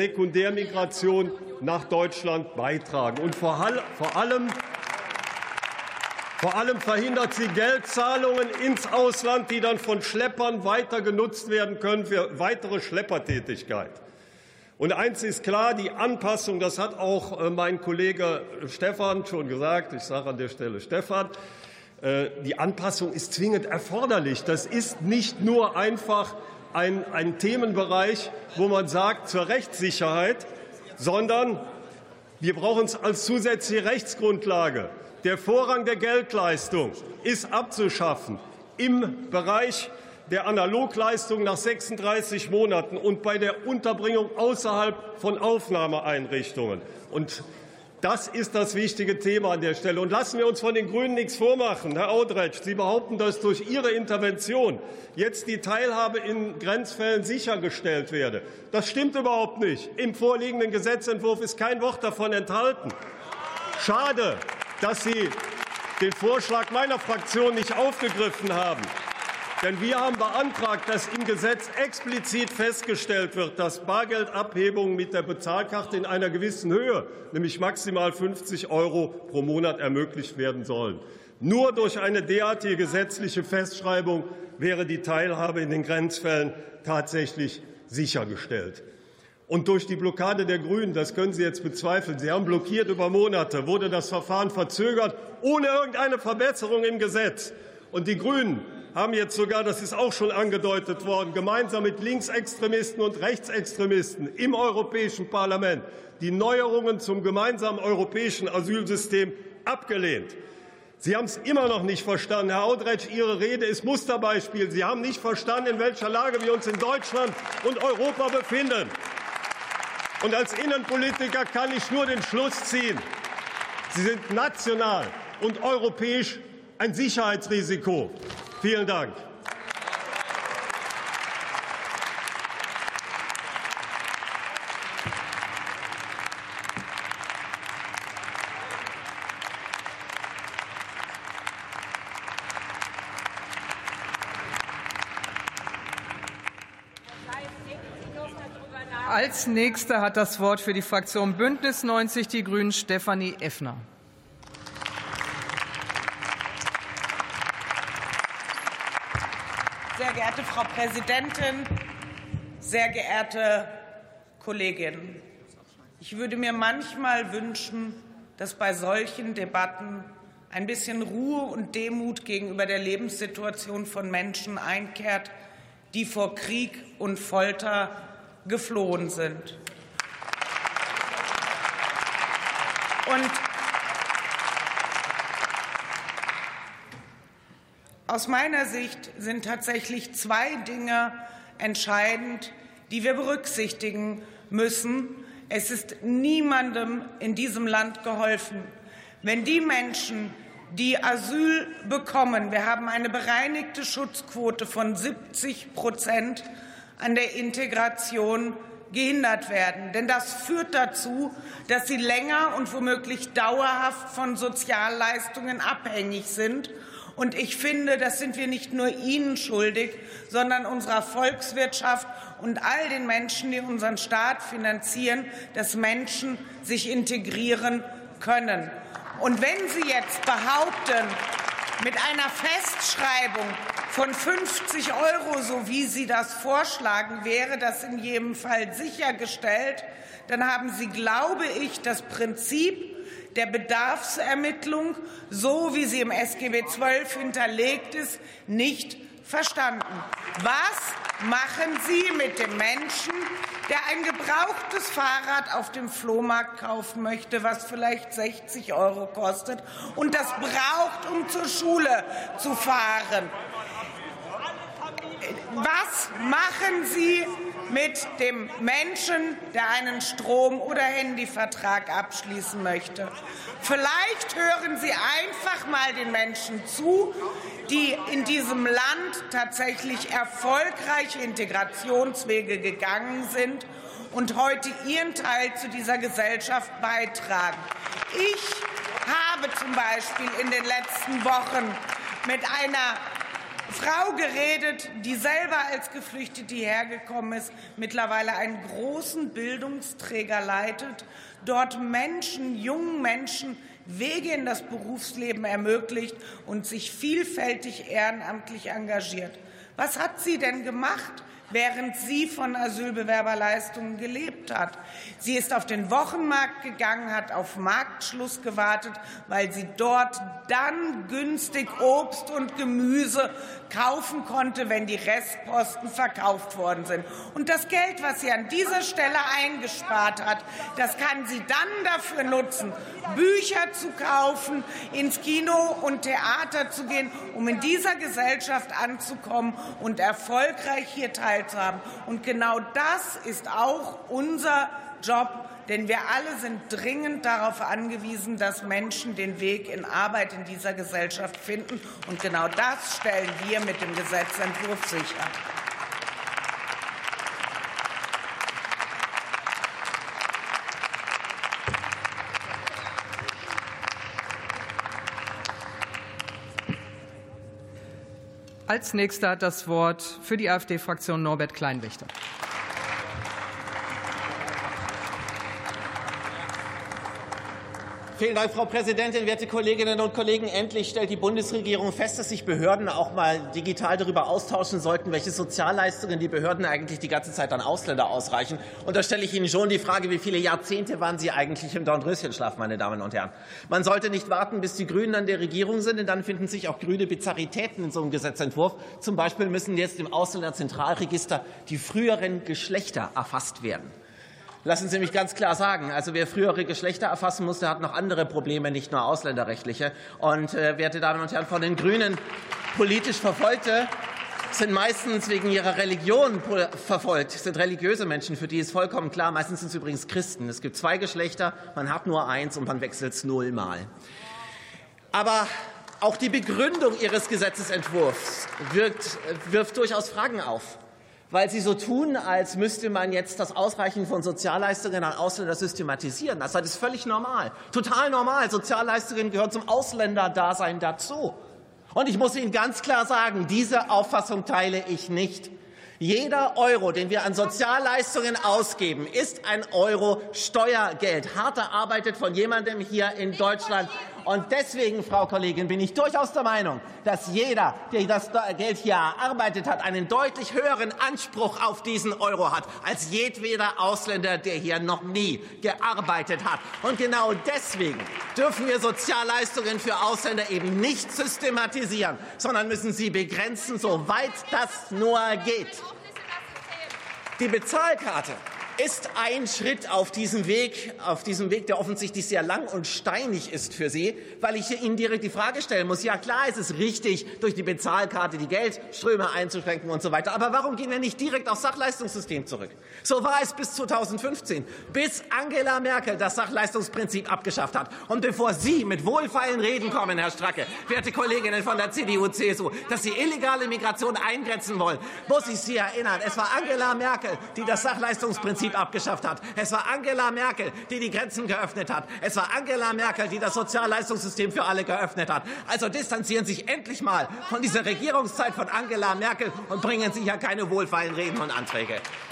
Sekundärmigration nach Deutschland beitragen. Und vor allem Vor allem verhindert sie Geldzahlungen ins Ausland, die dann von Schleppern weiter genutzt werden können für weitere Schleppertätigkeit. Und eins ist klar, die Anpassung, das hat auch mein Kollege Stephan schon gesagt, ich sage an der Stelle Stephan, die Anpassung ist zwingend erforderlich. Das ist nicht nur einfach ein, ein Themenbereich, wo man sagt, zur Rechtssicherheit, sondern wir brauchen es als zusätzliche Rechtsgrundlage. Der Vorrang der Geldleistung ist abzuschaffen im Bereich der Analogleistung nach sechsunddreißig Monaten und bei der Unterbringung außerhalb von Aufnahmeeinrichtungen. Und das ist das wichtige Thema an der Stelle. Und lassen wir uns von den Grünen nichts vormachen. Herr Audretsch, Sie behaupten, dass durch Ihre Intervention jetzt die Teilhabe in Grenzfällen sichergestellt werde. Das stimmt überhaupt nicht. Im vorliegenden Gesetzentwurf ist kein Wort davon enthalten. Schade, dass Sie den Vorschlag meiner Fraktion nicht aufgegriffen haben. Denn wir haben beantragt, dass im Gesetz explizit festgestellt wird, dass Bargeldabhebungen mit der Bezahlkarte in einer gewissen Höhe, nämlich maximal fünfzig Euro pro Monat, ermöglicht werden sollen. Nur durch eine derartige gesetzliche Festschreibung wäre die Teilhabe in den Grenzfällen tatsächlich sichergestellt. Und durch die Blockade der Grünen, das können Sie jetzt bezweifeln, Sie haben blockiert über Monate, wurde das Verfahren verzögert, ohne irgendeine Verbesserung im Gesetz. Und die Grünen haben jetzt sogar, das ist auch schon angedeutet worden, gemeinsam mit Linksextremisten und Rechtsextremisten im Europäischen Parlament die Neuerungen zum gemeinsamen europäischen Asylsystem abgelehnt. Sie haben es immer noch nicht verstanden. Herr Audretsch, Ihre Rede ist Musterbeispiel. Sie haben nicht verstanden, in welcher Lage wir uns in Deutschland und Europa befinden. Und als Innenpolitiker kann ich nur den Schluss ziehen, Sie sind national und europäisch ein Sicherheitsrisiko. Vielen Dank. Als Nächste hat das Wort für die Fraktion Bündnis neunzig Die Grünen Stefanie Effner. Sehr geehrte Frau Präsidentin, sehr geehrte Kolleginnen! Ich würde mir manchmal wünschen, dass bei solchen Debatten ein bisschen Ruhe und Demut gegenüber der Lebenssituation von Menschen einkehrt, die vor Krieg und Folter geflohen sind. Und aus meiner Sicht sind tatsächlich zwei Dinge entscheidend, die wir berücksichtigen müssen. Es ist niemandem in diesem Land geholfen, wenn die Menschen, die Asyl bekommen, wir haben eine bereinigte Schutzquote von siebzig Prozent, an der Integration gehindert werden. Denn das führt dazu, dass sie länger und womöglich dauerhaft von Sozialleistungen abhängig sind. Und ich finde, das sind wir nicht nur Ihnen schuldig, sondern unserer Volkswirtschaft und all den Menschen, die unseren Staat finanzieren, dass Menschen sich integrieren können. Und wenn Sie jetzt behaupten, mit einer Festschreibung von fünfzig Euro, so wie Sie das vorschlagen, wäre das in jedem Fall sichergestellt, dann haben Sie, glaube ich, das Prinzip der Bedarfsermittlung, so wie sie im S G B zwölf hinterlegt ist, nicht verstanden. Was machen Sie mit dem Menschen, der ein gebrauchtes Fahrrad auf dem Flohmarkt kaufen möchte, was vielleicht sechzig Euro kostet und das braucht, um zur Schule zu fahren? Was machen Sie mit dem Menschen, der einen Strom- oder Handyvertrag abschließen möchte? Vielleicht hören Sie einfach mal den Menschen zu, die in diesem Land tatsächlich erfolgreiche Integrationswege gegangen sind und heute ihren Teil zu dieser Gesellschaft beitragen. Ich habe zum Beispiel in den letzten Wochen mit einer Frau geredet, die selber als Geflüchtete hierher gekommen ist, mittlerweile einen großen Bildungsträger leitet, dort Menschen, jungen Menschen, Wege in das Berufsleben ermöglicht und sich vielfältig ehrenamtlich engagiert. Was hat sie denn gemacht, während sie von Asylbewerberleistungen gelebt hat? Sie ist auf den Wochenmarkt gegangen, hat auf Marktschluss gewartet, weil sie dort dann günstig Obst und Gemüse kaufen konnte, wenn die Restposten verkauft worden sind. Und das Geld, was sie an dieser Stelle eingespart hat, das kann sie dann dafür nutzen, Bücher zu kaufen, ins Kino und Theater zu gehen, um in dieser Gesellschaft anzukommen und erfolgreich hier teilzuhaben. Und genau das ist auch unser Job, denn wir alle sind dringend darauf angewiesen, dass Menschen den Weg in Arbeit in dieser Gesellschaft finden. Und genau das stellen wir mit dem Gesetzentwurf sicher. Als Nächster hat das Wort für die AfD-Fraktion Norbert Kleinwächter. Vielen Dank, Frau Präsidentin, werte Kolleginnen und Kollegen! Endlich stellt die Bundesregierung fest, dass sich Behörden auch mal digital darüber austauschen sollten, welche Sozialleistungen die Behörden eigentlich die ganze Zeit an Ausländer ausreichen. Und da stelle ich Ihnen schon die Frage, wie viele Jahrzehnte waren Sie eigentlich im Dornröschenschlaf, meine Damen und Herren? Man sollte nicht warten, bis die Grünen an der Regierung sind, denn dann finden sich auch grüne Bizarritäten in so einem Gesetzentwurf. Zum Beispiel müssen jetzt im Ausländerzentralregister die früheren Geschlechter erfasst werden. Lassen Sie mich ganz klar sagen, also wer frühere Geschlechter erfassen muss, der hat noch andere Probleme, nicht nur ausländerrechtliche. Und, äh, werte Damen und Herren, von den Grünen politisch Verfolgte sind meistens wegen ihrer Religion verfolgt, sind religiöse Menschen, für die ist vollkommen klar, meistens sind es übrigens Christen. Es gibt zwei Geschlechter, man hat nur eins und man wechselt es nullmal. Aber auch die Begründung Ihres Gesetzentwurfs wirkt, wirft durchaus Fragen auf, weil Sie so tun, als müsste man jetzt das Ausreichen von Sozialleistungen an Ausländer systematisieren. Das ist völlig normal, total normal. Sozialleistungen gehören zum Ausländerdasein dazu. Und ich muss Ihnen ganz klar sagen, diese Auffassung teile ich nicht. Jeder Euro, den wir an Sozialleistungen ausgeben, ist ein Euro Steuergeld, hart erarbeitet von jemandem hier in Deutschland. Und deswegen, Frau Kollegin, bin ich durchaus der Meinung, dass jeder, der das Geld hier erarbeitet hat, einen deutlich höheren Anspruch auf diesen Euro hat, als jedweder Ausländer, der hier noch nie gearbeitet hat. Und genau deswegen dürfen wir Sozialleistungen für Ausländer eben nicht systematisieren, sondern müssen sie begrenzen, soweit das nur geht. Die Bezahlkarte ist ein Schritt auf diesem Weg, auf diesem Weg, der offensichtlich sehr lang und steinig ist für Sie, weil ich Ihnen direkt die Frage stellen muss. Ja, klar, es ist richtig, durch die Bezahlkarte die Geldströme einzuschränken und so weiter. Aber warum gehen wir nicht direkt aufs Sachleistungssystem zurück? So war es bis zweitausendfünfzehn, bis Angela Merkel das Sachleistungsprinzip abgeschafft hat. Und bevor Sie mit wohlfeilen Reden kommen, Herr Stracke, werte Kolleginnen von der C D U C S U, dass Sie illegale Migration eingrenzen wollen, muss ich Sie erinnern. Es war Angela Merkel, die das Sachleistungsprinzip abgeschafft hat. Es war Angela Merkel, die die Grenzen geöffnet hat. Es war Angela Merkel, die das Sozialleistungssystem für alle geöffnet hat. Also distanzieren Sie sich endlich mal von dieser Regierungszeit von Angela Merkel und bringen Sie ja keine wohlfeilen Reden und Anträge.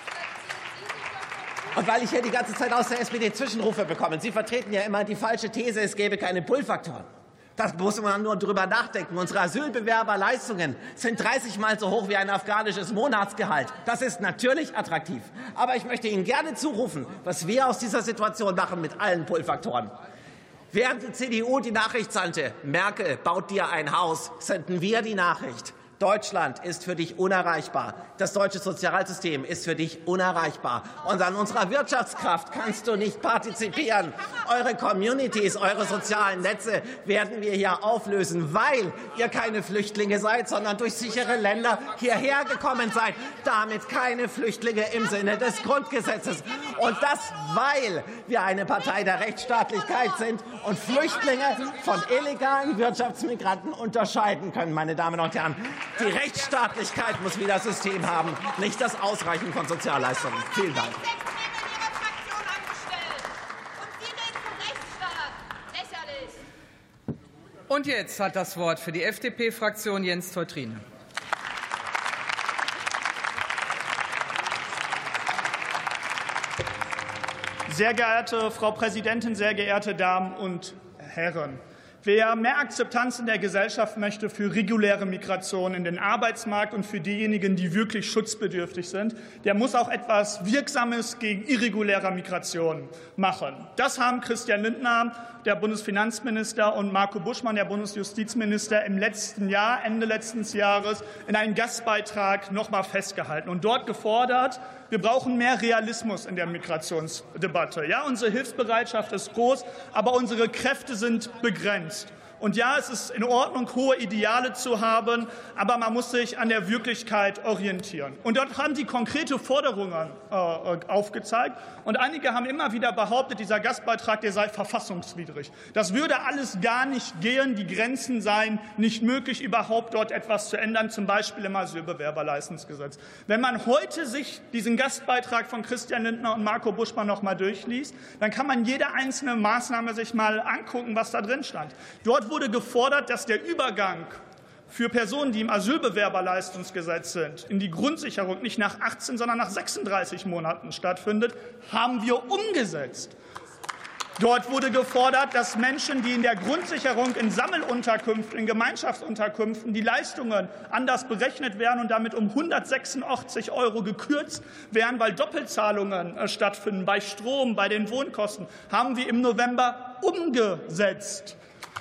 Und weil ich hier die ganze Zeit aus der S P D Zwischenrufe bekomme, Sie vertreten ja immer die falsche These, es gäbe keine Pull-Faktoren. Das muss man nur drüber nachdenken. Unsere Asylbewerberleistungen sind dreißig Mal so hoch wie ein afghanisches Monatsgehalt. Das ist natürlich attraktiv. Aber ich möchte Ihnen gerne zurufen, was wir aus dieser Situation machen mit allen Pull-Faktoren. Während die C D U die Nachricht sandte, Merkel baut dir ein Haus, senden wir die Nachricht, Deutschland ist für dich unerreichbar. Das deutsche Sozialsystem ist für dich unerreichbar. Und an unserer Wirtschaftskraft kannst du nicht partizipieren. Eure Communities, eure sozialen Netze werden wir hier auflösen, weil ihr keine Flüchtlinge seid, sondern durch sichere Länder hierher gekommen seid. Damit keine Flüchtlinge im Sinne des Grundgesetzes. Und das, weil wir eine Partei der Rechtsstaatlichkeit sind und Flüchtlinge von illegalen Wirtschaftsmigranten unterscheiden können, meine Damen und Herren. Die Rechtsstaatlichkeit muss wieder System haben, nicht das Ausreichen von Sozialleistungen. Vielen Dank. Und jetzt hat das Wort für die F D P-Fraktion Jens Teutrine. Sehr geehrte Frau Präsidentin, sehr geehrte Damen und Herren, wer mehr Akzeptanz in der Gesellschaft möchte für reguläre Migration in den Arbeitsmarkt und für diejenigen, die wirklich schutzbedürftig sind, der muss auch etwas Wirksames gegen irreguläre Migration machen. Das haben Christian Lindner, der Bundesfinanzminister, und Marco Buschmann, der Bundesjustizminister, im letzten Jahr, Ende letzten Jahres, in einem Gastbeitrag noch mal festgehalten und dort gefordert, wir brauchen mehr Realismus in der Migrationsdebatte. Ja, unsere Hilfsbereitschaft ist groß, aber unsere Kräfte sind begrenzt. Und ja, es ist in Ordnung, hohe Ideale zu haben, aber man muss sich an der Wirklichkeit orientieren. Und dort haben die konkrete Forderungen äh, aufgezeigt. Und einige haben immer wieder behauptet, dieser Gastbeitrag, der sei verfassungswidrig. Das würde alles gar nicht gehen. Die Grenzen seien nicht möglich, überhaupt dort etwas zu ändern, zum Beispiel im Asylbewerberleistungsgesetz. Wenn man heute sich diesen Gastbeitrag von Christian Lindner und Marco Buschmann noch mal durchliest, dann kann man jede einzelne Maßnahme sich mal angucken, was da drin stand. Dort wurde gefordert, dass der Übergang für Personen, die im Asylbewerberleistungsgesetz sind, in die Grundsicherung nicht nach achtzehn, sondern nach sechsunddreißig Monaten stattfindet, haben wir umgesetzt. Dort wurde gefordert, dass Menschen, die in der Grundsicherung in Sammelunterkünften, in Gemeinschaftsunterkünften die Leistungen anders berechnet werden und damit um hundertsechsundachtzig Euro gekürzt werden, weil Doppelzahlungen stattfinden bei Strom, bei den Wohnkosten, haben wir im November umgesetzt.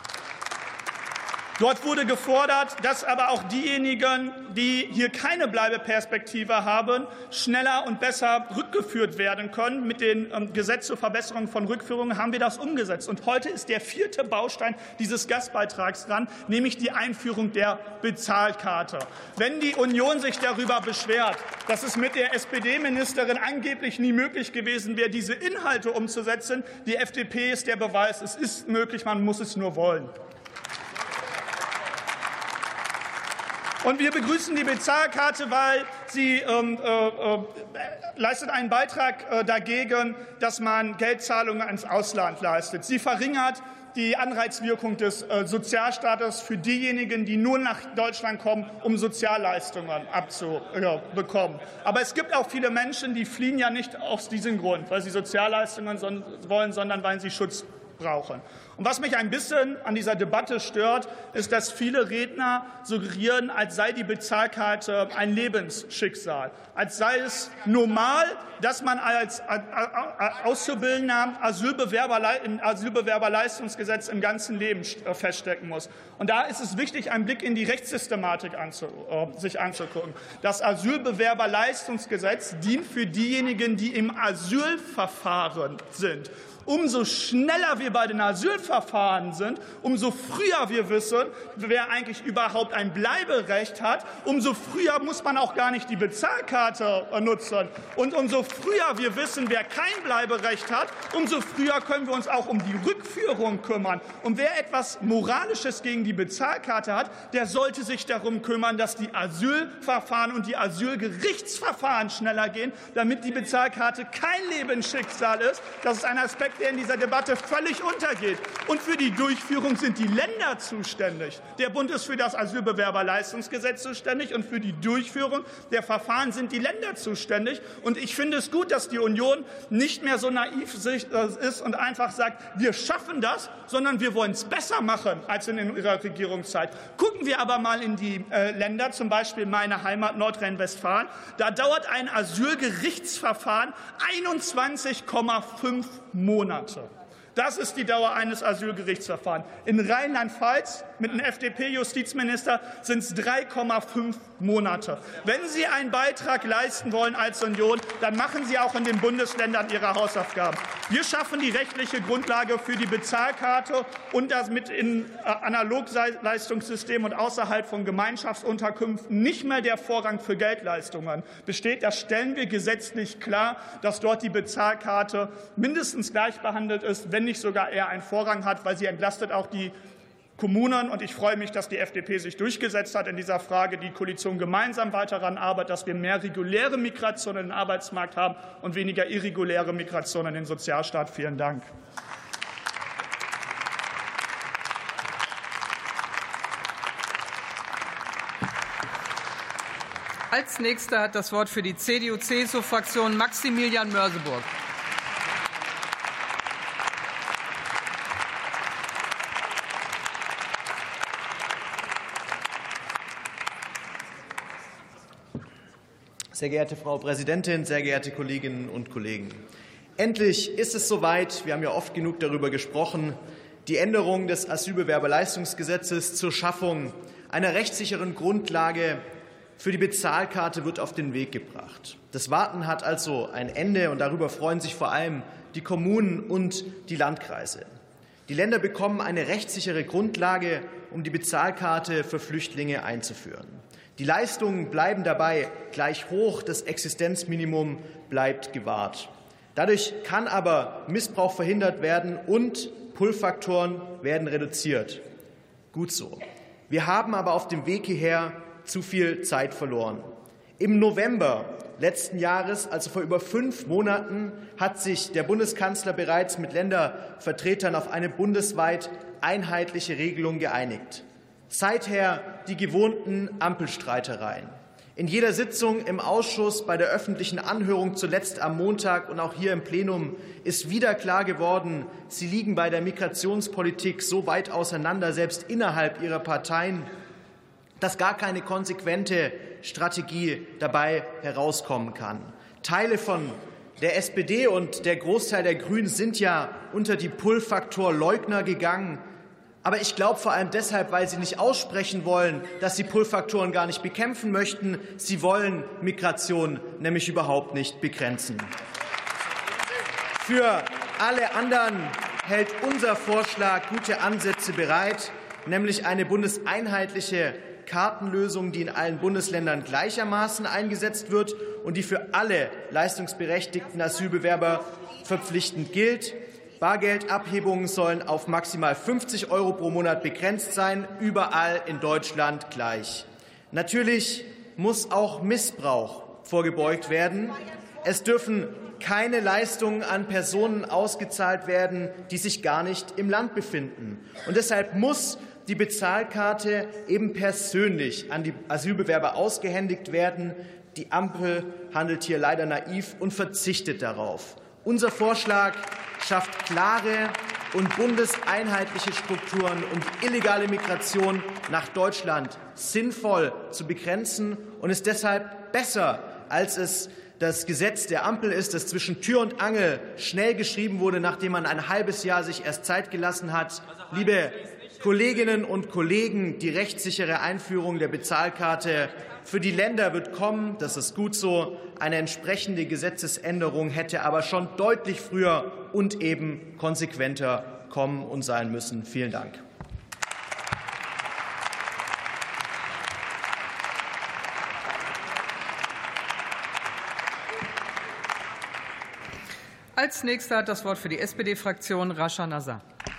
Dort wurde gefordert, dass aber auch diejenigen, die hier keine Bleibeperspektive haben, schneller und besser rückgeführt werden können. Mit dem Gesetz zur Verbesserung von Rückführungen haben wir das umgesetzt. Und heute ist der vierte Baustein dieses Gastbeitrags dran, nämlich die Einführung der Bezahlkarte. Wenn die Union sich darüber beschwert, dass es mit der S P D-Ministerin angeblich nie möglich gewesen wäre, diese Inhalte umzusetzen, die F D P ist der Beweis, es ist möglich, man muss es nur wollen. Und wir begrüßen die Bezahlkarte, weil sie ähm, äh, leistet einen Beitrag äh, dagegen, dass man Geldzahlungen ins Ausland leistet. Sie verringert die Anreizwirkung des äh, Sozialstaates für diejenigen, die nur nach Deutschland kommen, um Sozialleistungen abzubekommen. Aber es gibt auch viele Menschen, die fliehen ja nicht aus diesem Grund, weil sie Sozialleistungen son- wollen, sondern weil sie Schutz brauchen. Und was mich ein bisschen an dieser Debatte stört, ist, dass viele Redner suggerieren, als sei die Bezahlkarte ein Lebensschicksal, als sei es normal, dass man als Auszubildender Asylbewerber im Asylbewerberleistungsgesetz im ganzen Leben feststecken muss. Und da ist es wichtig, einen Blick in die Rechtssystematik anzu, sich anzugucken. Das Asylbewerberleistungsgesetz dient für diejenigen, die im Asylverfahren sind. Umso schneller wir bei den Asylverfahren sind, umso früher wir wissen, wer eigentlich überhaupt ein Bleiberecht hat, umso früher muss man auch gar nicht die Bezahlkarte nutzen. Und umso früher wir wissen, wer kein Bleiberecht hat, umso früher können wir uns auch um die Rückführung kümmern. Und wer etwas Moralisches gegen die Bezahlkarte hat, der sollte sich darum kümmern, dass die Asylverfahren und die Asylgerichtsverfahren schneller gehen, damit die Bezahlkarte kein Lebensschicksal ist. Das ist ein Aspekt, der in dieser Debatte völlig untergeht. Und für die Durchführung sind die Länder zuständig. Der Bund ist für das Asylbewerberleistungsgesetz zuständig und für die Durchführung der Verfahren sind die Länder zuständig. Und ich finde es gut, dass die Union nicht mehr so naiv ist und einfach sagt, wir schaffen das, sondern wir wollen es besser machen als in ihrer Regierungszeit. Gucken wir aber mal in die äh, Länder, zum Beispiel meine Heimat Nordrhein-Westfalen. Da dauert ein Asylgerichtsverfahren einundzwanzig Komma fünf Monate. Das ist die Dauer eines Asylgerichtsverfahrens. In Rheinland-Pfalz mit einem F D P-Justizminister sind es drei Komma fünf Monate. Wenn Sie einen Beitrag leisten wollen als Union, dann machen Sie auch in den Bundesländern Ihre Hausaufgaben. Wir schaffen die rechtliche Grundlage für die Bezahlkarte und damit in Analogleistungssystemen und außerhalb von Gemeinschaftsunterkünften nicht mehr der Vorrang für Geldleistungen besteht. Das stellen wir gesetzlich klar, dass dort die Bezahlkarte mindestens gleich behandelt ist, wenn nicht sogar eher einen Vorrang hat, weil sie entlastet auch die Kommunen. Und ich freue mich, dass die F D P sich durchgesetzt hat in dieser Frage, die Koalition gemeinsam weiter daran arbeitet, dass wir mehr reguläre Migration in den Arbeitsmarkt haben und weniger irreguläre Migration in den Sozialstaat. Vielen Dank. Als Nächster hat das Wort für die C D U-C S U-Fraktion Maximilian Mörseburg. Sehr geehrte Frau Präsidentin, sehr geehrte Kolleginnen und Kollegen! Endlich ist es soweit. Wir haben ja oft genug darüber gesprochen. Die Änderung des Asylbewerberleistungsgesetzes zur Schaffung einer rechtssicheren Grundlage für die Bezahlkarte wird auf den Weg gebracht. Das Warten hat also ein Ende, und darüber freuen sich vor allem die Kommunen und die Landkreise. Die Länder bekommen eine rechtssichere Grundlage, um die Bezahlkarte für Flüchtlinge einzuführen. Die Leistungen bleiben dabei gleich hoch, das Existenzminimum bleibt gewahrt. Dadurch kann aber Missbrauch verhindert werden und Pull-Faktoren werden reduziert. Gut so. Wir haben aber auf dem Weg hierher zu viel Zeit verloren. Im November letzten Jahres, also vor über fünf Monaten, hat sich der Bundeskanzler bereits mit Ländervertretern auf eine bundesweit einheitliche Regelung geeinigt. Seither die gewohnten Ampelstreitereien. In jeder Sitzung im Ausschuss, bei der öffentlichen Anhörung zuletzt am Montag und auch hier im Plenum ist wieder klar geworden, Sie liegen bei der Migrationspolitik so weit auseinander, selbst innerhalb Ihrer Parteien, dass gar keine konsequente Strategie dabei herauskommen kann. Teile von der S P D und der Großteil der Grünen sind ja unter die Pull-Faktor-Leugner gegangen. Aber ich glaube vor allem deshalb, weil sie nicht aussprechen wollen, dass sie Pull-Faktoren gar nicht bekämpfen möchten. Sie wollen Migration nämlich überhaupt nicht begrenzen. Für alle anderen hält unser Vorschlag gute Ansätze bereit, nämlich eine bundeseinheitliche Kartenlösung, die in allen Bundesländern gleichermaßen eingesetzt wird und die für alle leistungsberechtigten Asylbewerber verpflichtend gilt. Bargeldabhebungen sollen auf maximal fünfzig Euro pro Monat begrenzt sein, überall in Deutschland gleich. Natürlich muss auch Missbrauch vorgebeugt werden. Es dürfen keine Leistungen an Personen ausgezahlt werden, die sich gar nicht im Land befinden. Und deshalb muss die Bezahlkarte eben persönlich an die Asylbewerber ausgehändigt werden. Die Ampel handelt hier leider naiv und verzichtet darauf. Unser Vorschlag schafft klare und bundeseinheitliche Strukturen, um die illegale Migration nach Deutschland sinnvoll zu begrenzen, und ist deshalb besser, als es das Gesetz der Ampel ist, das zwischen Tür und Angel schnell geschrieben wurde, nachdem man ein halbes Jahr sich erst Zeit gelassen hat. Liebe Kolleginnen und Kollegen, die rechtssichere Einführung der Bezahlkarte für die Länder wird kommen. Das ist gut so. Eine entsprechende Gesetzesänderung hätte aber schon deutlich früher und eben konsequenter kommen und sein müssen. Vielen Dank. Als Nächster hat das Wort für die S P D-Fraktion Rascha Nazar.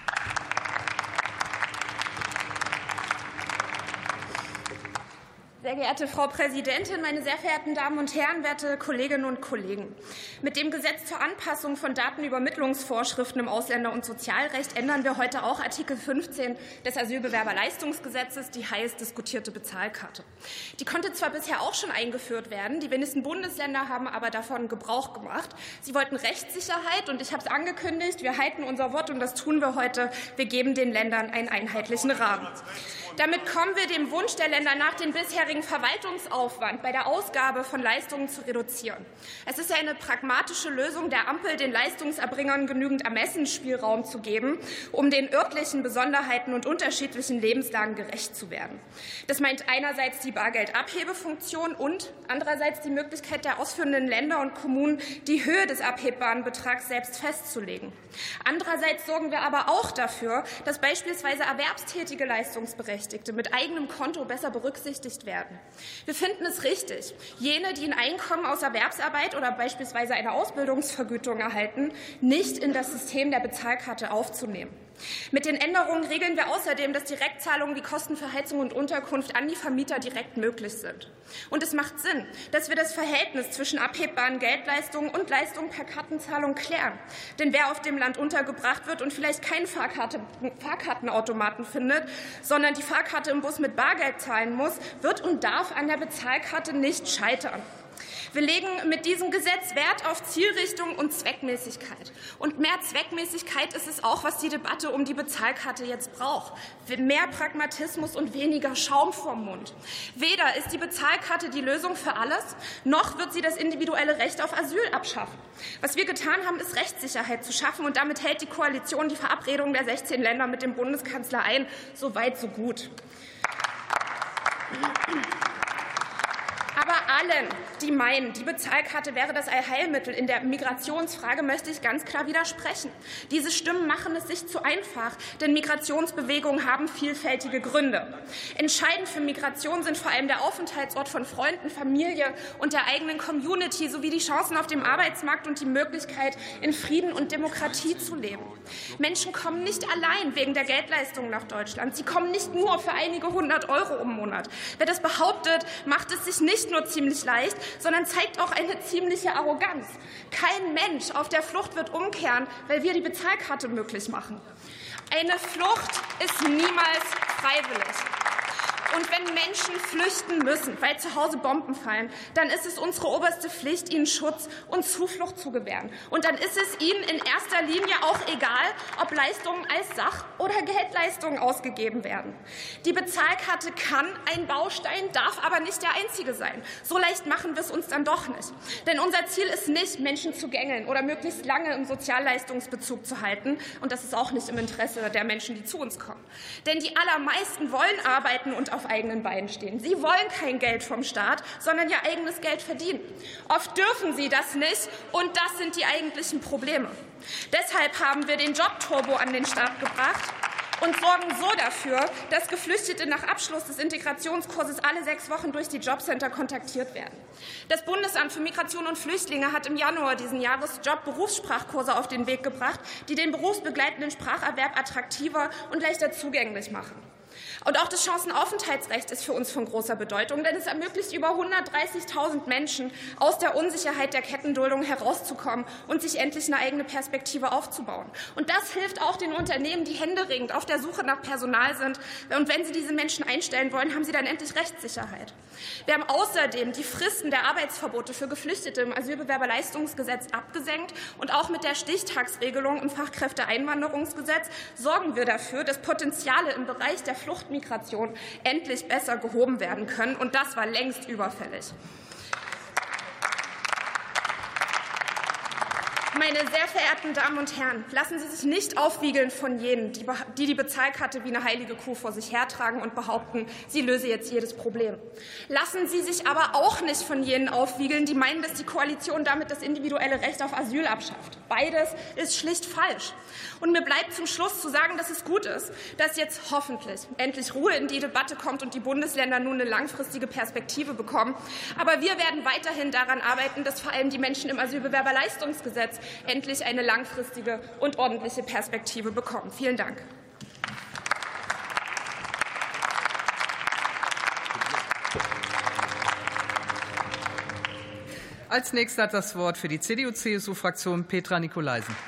Sehr geehrte Frau Präsidentin, meine sehr verehrten Damen und Herren, werte Kolleginnen und Kollegen! Mit dem Gesetz zur Anpassung von Datenübermittlungsvorschriften im Ausländer- und Sozialrecht ändern wir heute auch Artikel fünfzehn des Asylbewerberleistungsgesetzes, die heiß diskutierte Bezahlkarte. Die konnte zwar bisher auch schon eingeführt werden, die wenigsten Bundesländer haben aber davon Gebrauch gemacht. Sie wollten Rechtssicherheit, und ich habe es angekündigt, wir halten unser Wort, und das tun wir heute. Wir geben den Ländern einen einheitlichen Rahmen. Damit kommen wir dem Wunsch der Länder nach, den bisherigen Verwaltungsaufwand bei der Ausgabe von Leistungen zu reduzieren. Es ist ja eine pragmatische Lösung der Ampel, den Leistungserbringern genügend Ermessensspielraum zu geben, um den örtlichen Besonderheiten und unterschiedlichen Lebenslagen gerecht zu werden. Das meint einerseits die Bargeldabhebefunktion und andererseits die Möglichkeit der ausführenden Länder und Kommunen, die Höhe des abhebbaren Betrags selbst festzulegen. Andererseits sorgen wir aber auch dafür, dass beispielsweise erwerbstätige Leistungsberechtigte mit eigenem Konto besser berücksichtigt werden. Wir finden es richtig, jene, die ein Einkommen aus Erwerbsarbeit oder beispielsweise eine Ausbildungsvergütung erhalten, nicht in das System der Bezahlkarte aufzunehmen. Mit den Änderungen regeln wir außerdem, dass Direktzahlungen wie Kosten für Heizung und Unterkunft an die Vermieter direkt möglich sind. Und es macht Sinn, dass wir das Verhältnis zwischen abhebbaren Geldleistungen und Leistungen per Kartenzahlung klären. Denn wer auf dem Land untergebracht wird und vielleicht keinen Fahrkarte, Fahrkartenautomaten findet, sondern die Fahrkarte im Bus mit Bargeld zahlen muss, wird und darf an der Bezahlkarte nicht scheitern. Wir legen mit diesem Gesetz Wert auf Zielrichtung und Zweckmäßigkeit. Und mehr Zweckmäßigkeit ist es auch, was die Debatte um die Bezahlkarte jetzt braucht. Mehr Pragmatismus und weniger Schaum vorm Mund. Weder ist die Bezahlkarte die Lösung für alles, noch wird sie das individuelle Recht auf Asyl abschaffen. Was wir getan haben, ist Rechtssicherheit zu schaffen. Und damit hält die Koalition die Verabredung der sechzehn Länder mit dem Bundeskanzler ein. So weit, so gut. Aber allen, die meinen, die Bezahlkarte wäre das Allheilmittel in der Migrationsfrage, möchte ich ganz klar widersprechen. Diese Stimmen machen es sich zu einfach, denn Migrationsbewegungen haben vielfältige Gründe. Entscheidend für Migration sind vor allem der Aufenthaltsort von Freunden, Familie und der eigenen Community sowie die Chancen auf dem Arbeitsmarkt und die Möglichkeit, in Frieden und Demokratie zu leben. Menschen kommen nicht allein wegen der Geldleistungen nach Deutschland. Sie kommen nicht nur für einige hundert Euro im Monat. Wer das behauptet, macht es sich nicht nur ziemlich leicht, sondern zeigt auch eine ziemliche Arroganz. Kein Mensch auf der Flucht wird umkehren, weil wir die Bezahlkarte möglich machen. Eine Flucht ist niemals freiwillig. Und wenn Menschen flüchten müssen, weil zu Hause Bomben fallen, dann ist es unsere oberste Pflicht, ihnen Schutz und Zuflucht zu gewähren. Und dann ist es ihnen in erster Linie auch egal, ob Leistungen als Sach- oder Geldleistungen ausgegeben werden. Die Bezahlkarte kann ein Baustein, darf aber nicht der einzige sein. So leicht machen wir es uns dann doch nicht. Denn unser Ziel ist nicht, Menschen zu gängeln oder möglichst lange im Sozialleistungsbezug zu halten. Und das ist auch nicht im Interesse der Menschen, die zu uns kommen. Denn die allermeisten wollen arbeiten und auf eigenen Beinen stehen. Sie wollen kein Geld vom Staat, sondern ihr eigenes Geld verdienen. Oft dürfen sie das nicht, und das sind die eigentlichen Probleme. Deshalb haben wir den Jobturbo an den Start gebracht und sorgen so dafür, dass Geflüchtete nach Abschluss des Integrationskurses alle sechs Wochen durch die Jobcenter kontaktiert werden. Das Bundesamt für Migration und Flüchtlinge hat im Januar diesen Jahres Job-Berufssprachkurse auf den Weg gebracht, die den berufsbegleitenden Spracherwerb attraktiver und leichter zugänglich machen. Und auch das Chancenaufenthaltsrecht ist für uns von großer Bedeutung, denn es ermöglicht über hundertdreißigtausend Menschen, aus der Unsicherheit der Kettenduldung herauszukommen und sich endlich eine eigene Perspektive aufzubauen. Und das hilft auch den Unternehmen, die händeringend auf der Suche nach Personal sind. Und wenn sie diese Menschen einstellen wollen, haben sie dann endlich Rechtssicherheit. Wir haben außerdem die Fristen der Arbeitsverbote für Geflüchtete im Asylbewerberleistungsgesetz abgesenkt. Und auch mit der Stichtagsregelung im Fachkräfteeinwanderungsgesetz sorgen wir dafür, dass Potenziale im Bereich der Fluchtmigration endlich besser gehoben werden können. Und das war längst überfällig. Meine sehr verehrten Damen und Herren, lassen Sie sich nicht aufwiegeln von jenen, die die Bezahlkarte wie eine heilige Kuh vor sich hertragen und behaupten, sie löse jetzt jedes Problem. Lassen Sie sich aber auch nicht von jenen aufwiegeln, die meinen, dass die Koalition damit das individuelle Recht auf Asyl abschafft. Beides ist schlicht falsch. Und mir bleibt zum Schluss zu sagen, dass es gut ist, dass jetzt hoffentlich endlich Ruhe in die Debatte kommt und die Bundesländer nun eine langfristige Perspektive bekommen. Aber wir werden weiterhin daran arbeiten, dass vor allem die Menschen im Asylbewerberleistungsgesetz endlich eine langfristige und ordentliche Perspektive bekommen. Vielen Dank. Als Nächster hat das Wort für die C D U-C S U-Fraktion Petra Nikolaisen.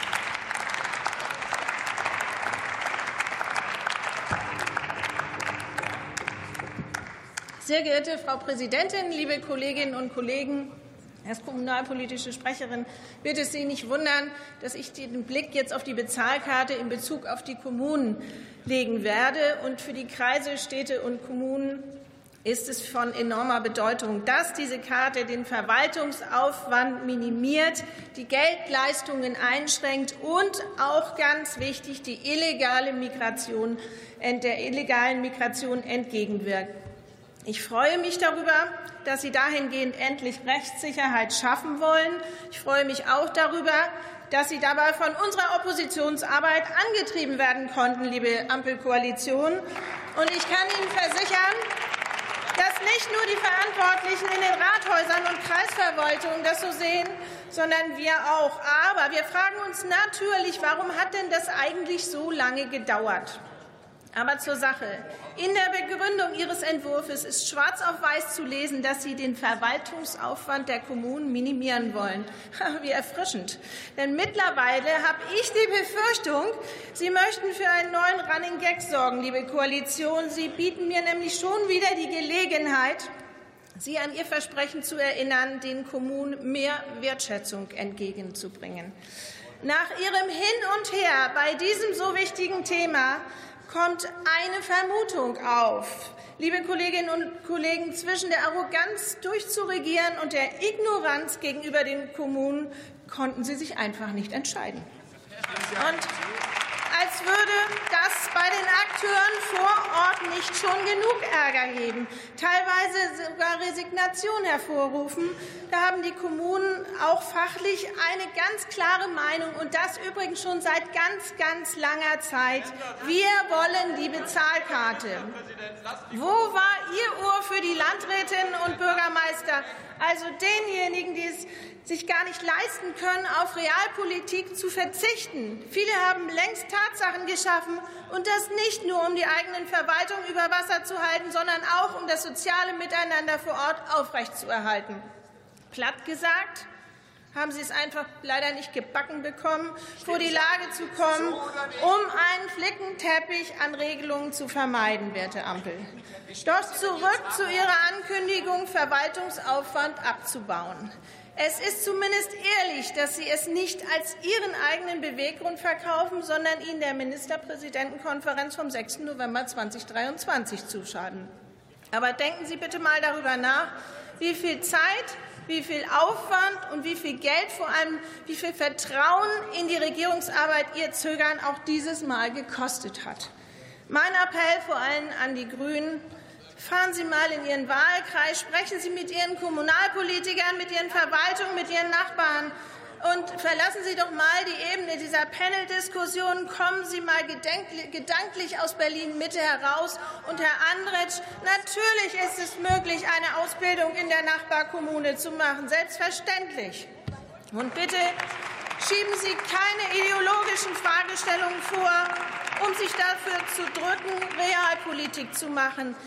Sehr geehrte Frau Präsidentin, liebe Kolleginnen und Kollegen! Als kommunalpolitische Sprecherin wird es Sie nicht wundern, dass ich den Blick jetzt auf die Bezahlkarte in Bezug auf die Kommunen legen werde. Und für die Kreise, Städte und Kommunen ist es von enormer Bedeutung, dass diese Karte den Verwaltungsaufwand minimiert, die Geldleistungen einschränkt und auch ganz wichtig die illegale Migration, der illegalen Migration entgegenwirkt. Ich freue mich darüber, dass Sie dahingehend endlich Rechtssicherheit schaffen wollen. Ich freue mich auch darüber, dass Sie dabei von unserer Oppositionsarbeit angetrieben werden konnten, liebe Ampelkoalition. Und ich kann Ihnen versichern, dass nicht nur die Verantwortlichen in den Rathäusern und Kreisverwaltungen das so sehen, sondern wir auch. Aber wir fragen uns natürlich, warum hat denn das eigentlich so lange gedauert? Aber zur Sache. In der Begründung Ihres Entwurfs ist schwarz auf weiß zu lesen, dass Sie den Verwaltungsaufwand der Kommunen minimieren wollen. Wie erfrischend. Denn mittlerweile habe ich die Befürchtung, Sie möchten für einen neuen Running Gag sorgen, liebe Koalition. Sie bieten mir nämlich schon wieder die Gelegenheit, Sie an Ihr Versprechen zu erinnern, den Kommunen mehr Wertschätzung entgegenzubringen. Nach Ihrem Hin und Her bei diesem so wichtigen Thema kommt eine Vermutung auf. Liebe Kolleginnen und Kollegen, zwischen der Arroganz durchzuregieren und der Ignoranz gegenüber den Kommunen konnten Sie sich einfach nicht entscheiden. Und als würde das bei den Akteuren vor Ort nicht schon genug Ärger geben, teilweise sogar Resignation hervorrufen. Da haben die Kommunen auch fachlich eine ganz klare Meinung, und das übrigens schon seit ganz, ganz langer Zeit. Wir wollen die Bezahlkarte. Wo war Ihr Ohr für die Landrätinnen und Bürgermeister, also denjenigen, die es sich gar nicht leisten können, auf Realpolitik zu verzichten? Viele haben längst Tatsachen geschaffen, und das nicht nur, um die eigenen Verwaltungen über Wasser zu halten, sondern auch, um das soziale Miteinander vor Ort aufrechtzuerhalten. Platt gesagt, haben Sie es einfach leider nicht gebacken bekommen, vor die Lage zu kommen, um einen Flickenteppich an Regelungen zu vermeiden, werte Ampel. Doch zurück zu Ihrer Ankündigung, Verwaltungsaufwand abzubauen. Es ist zumindest ehrlich, dass Sie es nicht als Ihren eigenen Beweggrund verkaufen, sondern Ihnen der Ministerpräsidentenkonferenz vom sechsten November zweitausenddreiundzwanzig zuschaden. Aber denken Sie bitte mal darüber nach, wie viel Zeit, wie viel Aufwand und wie viel Geld, vor allem wie viel Vertrauen in die Regierungsarbeit Ihr Zögern auch dieses Mal gekostet hat. Mein Appell vor allem an die Grünen: Fahren Sie mal in Ihren Wahlkreis, sprechen Sie mit Ihren Kommunalpolitikern, mit Ihren Verwaltungen, mit Ihren Nachbarn und verlassen Sie doch mal die Ebene dieser Panel-Diskussion. Kommen Sie mal gedanklich aus Berlin-Mitte heraus. Und Herr Andretsch, natürlich ist es möglich, eine Ausbildung in der Nachbarkommune zu machen, selbstverständlich. Und bitte schieben Sie keine ideologischen Fragestellungen vor, um sich dafür zu drücken, Realpolitik zu machen.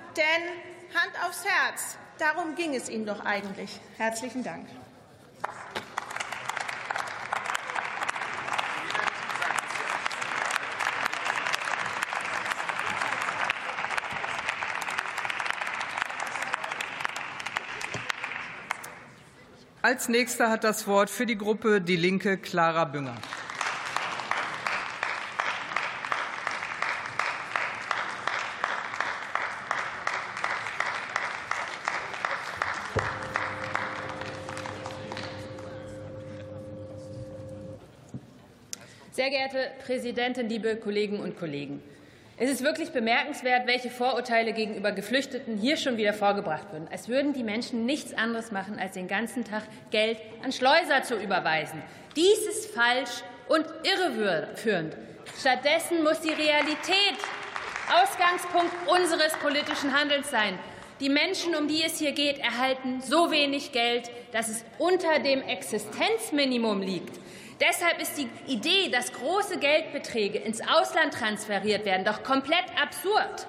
Denn Hand aufs Herz, darum ging es Ihnen doch eigentlich. Herzlichen Dank. Als Nächster hat das Wort für die Gruppe Die Linke Clara Bünger. Sehr geehrte Präsidentin, liebe Kolleginnen und Kollegen! Es ist wirklich bemerkenswert, welche Vorurteile gegenüber Geflüchteten hier schon wieder vorgebracht werden, als würden die Menschen nichts anderes machen, als den ganzen Tag Geld an Schleuser zu überweisen. Dies ist falsch und irreführend. Stattdessen muss die Realität Ausgangspunkt unseres politischen Handelns sein. Die Menschen, um die es hier geht, erhalten so wenig Geld, dass es unter dem Existenzminimum liegt. Deshalb ist die Idee, dass große Geldbeträge ins Ausland transferiert werden, doch komplett absurd.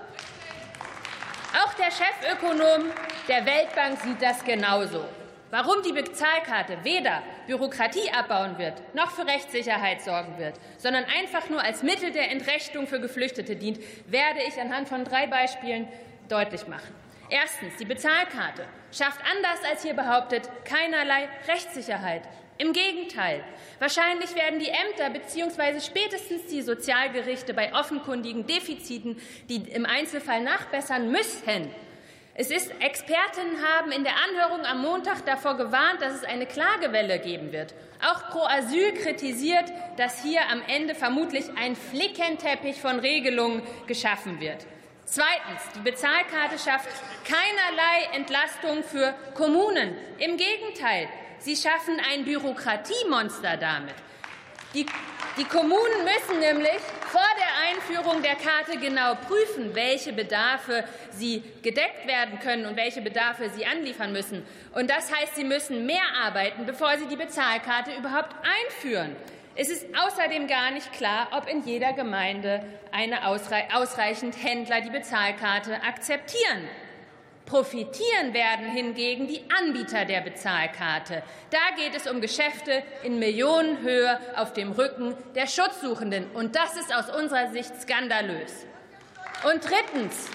Auch der Chefökonom der Weltbank sieht das genauso. Warum die Bezahlkarte weder Bürokratie abbauen wird, noch für Rechtssicherheit sorgen wird, sondern einfach nur als Mittel der Entrechtung für Geflüchtete dient, werde ich anhand von drei Beispielen deutlich machen. Erstens. Die Bezahlkarte schafft, anders als hier behauptet, keinerlei Rechtssicherheit. Im Gegenteil. Wahrscheinlich werden die Ämter bzw. spätestens die Sozialgerichte bei offenkundigen Defiziten, die im Einzelfall nachbessern müssen. Es ist, Expertinnen haben in der Anhörung am Montag davor gewarnt, dass es eine Klagewelle geben wird. Auch Pro Asyl kritisiert, dass hier am Ende vermutlich ein Flickenteppich von Regelungen geschaffen wird. Zweitens. Die Bezahlkarte schafft keinerlei Entlastung für Kommunen. Im Gegenteil. Sie schaffen ein Bürokratiemonster damit. Die, die Kommunen müssen nämlich vor der Einführung der Karte genau prüfen, welche Bedarfe sie gedeckt werden können und welche Bedarfe sie anliefern müssen. Und das heißt, sie müssen mehr arbeiten, bevor sie die Bezahlkarte überhaupt einführen. Es ist außerdem gar nicht klar, ob in jeder Gemeinde eine ausrei- ausreichend Händler die Bezahlkarte akzeptieren. Profitieren werden hingegen die Anbieter der Bezahlkarte. Da geht es um Geschäfte in Millionenhöhe auf dem Rücken der Schutzsuchenden. Und das ist aus unserer Sicht skandalös. Und drittens.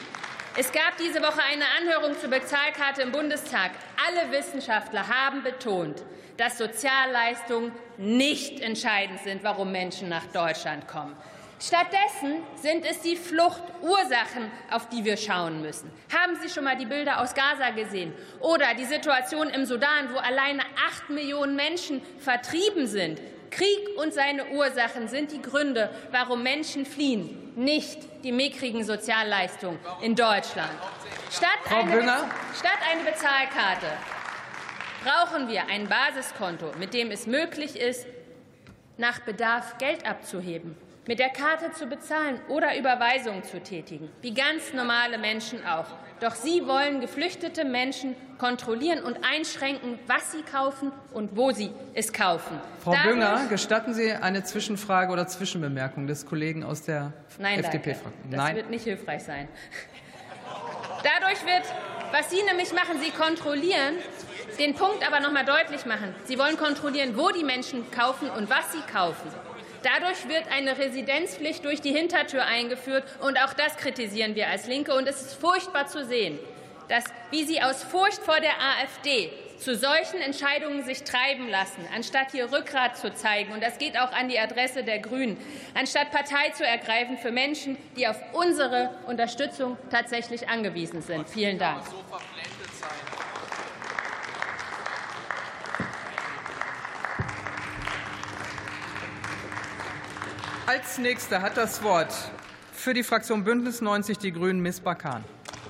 Es gab diese Woche eine Anhörung zur Bezahlkarte im Bundestag. Alle Wissenschaftler haben betont, dass Sozialleistungen nicht entscheidend sind, warum Menschen nach Deutschland kommen. Stattdessen sind es die Fluchtursachen, auf die wir schauen müssen. Haben Sie schon mal die Bilder aus Gaza gesehen? Oder die Situation im Sudan, wo alleine acht Millionen Menschen vertrieben sind? Krieg und seine Ursachen sind die Gründe, warum Menschen fliehen, nicht die mickrigen Sozialleistungen in Deutschland. Statt eine, statt eine Bezahlkarte brauchen wir ein Basiskonto, mit dem es möglich ist, nach Bedarf Geld abzuheben, mit der Karte zu bezahlen oder Überweisungen zu tätigen, wie ganz normale Menschen auch. Doch Sie wollen geflüchtete Menschen kontrollieren und einschränken, was sie kaufen und wo sie es kaufen. Frau Dadurch Bünger, gestatten Sie eine Zwischenfrage oder Zwischenbemerkung des Kollegen aus der Nein, F D P-Fraktion? Das Nein. wird nicht hilfreich sein. Dadurch wird, was Sie nämlich machen, Sie kontrollieren, den Punkt aber noch mal deutlich machen. Sie wollen kontrollieren, wo die Menschen kaufen und was sie kaufen. Dadurch wird eine Residenzpflicht durch die Hintertür eingeführt, und auch das kritisieren wir als Linke. Und es ist furchtbar zu sehen, dass, wie Sie aus Furcht vor der AfD zu solchen Entscheidungen sich treiben lassen, anstatt hier Rückgrat zu zeigen. Und das geht auch an die Adresse der Grünen, anstatt Partei zu ergreifen für Menschen, die auf unsere Unterstützung tatsächlich angewiesen sind. Vielen Dank. Als Nächster hat das Wort für die Fraktion Bündnis neunzig Die Grünen Miss Bakan.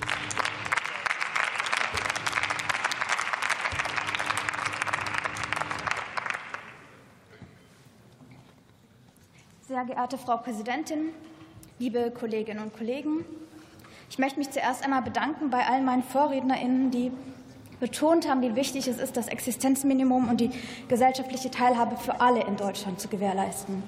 Sehr geehrte Frau Präsidentin, liebe Kolleginnen und Kollegen! Ich möchte mich zuerst einmal bedanken bei allen meinen VorrednerInnen, die betont haben, wie wichtig es ist, das Existenzminimum und die gesellschaftliche Teilhabe für alle in Deutschland zu gewährleisten.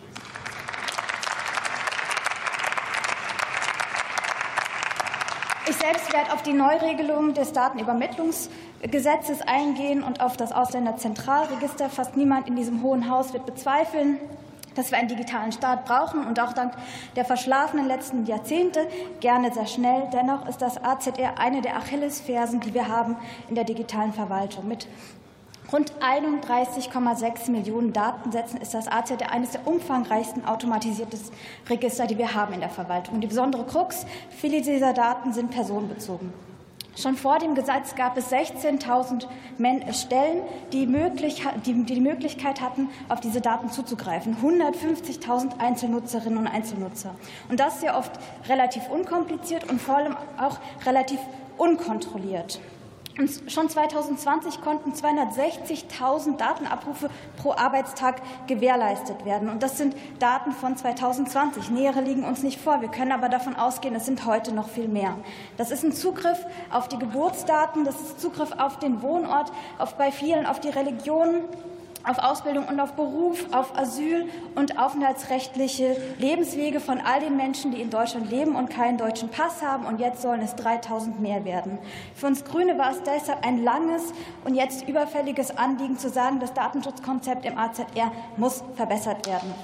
Ich selbst werde auf die Neuregelung des Datenübermittlungsgesetzes eingehen und auf das Ausländerzentralregister. Fast niemand in diesem Hohen Haus wird bezweifeln, dass wir einen digitalen Staat brauchen, und auch dank der verschlafenen letzten Jahrzehnte gerne sehr schnell. Dennoch ist das A Z R eine der Achillesfersen, die wir haben in der digitalen Verwaltung. Mit rund einunddreißig Komma sechs Millionen Datensätzen ist das A Z R eines der umfangreichsten automatisierten Register, die wir haben in der Verwaltung. Die besondere Krux: viele dieser Daten sind personenbezogen. Schon vor dem Gesetz gab es sechzehntausend Stellen, die die Möglichkeit hatten, auf diese Daten zuzugreifen. hundertfünfzigtausend Einzelnutzerinnen und Einzelnutzer. Und das sehr oft relativ unkompliziert und vor allem auch relativ unkontrolliert. Und schon zweitausendzwanzig konnten zweihundertsechzigtausend Datenabrufe pro Arbeitstag gewährleistet werden. Und das sind Daten von zweitausendzwanzig. Nähere liegen uns nicht vor. Wir können aber davon ausgehen, es sind heute noch viel mehr. Das ist ein Zugriff auf die Geburtsdaten, das ist Zugriff auf den Wohnort, auf bei vielen auf die Religion, auf Ausbildung und auf Beruf, auf Asyl und aufenthaltsrechtliche Lebenswege von all den Menschen, die in Deutschland leben und keinen deutschen Pass haben. Und jetzt sollen es dreitausend mehr werden. Für uns Grüne war es deshalb ein langes und jetzt überfälliges Anliegen zu sagen, das Datenschutzkonzept im A Z R muss verbessert werden.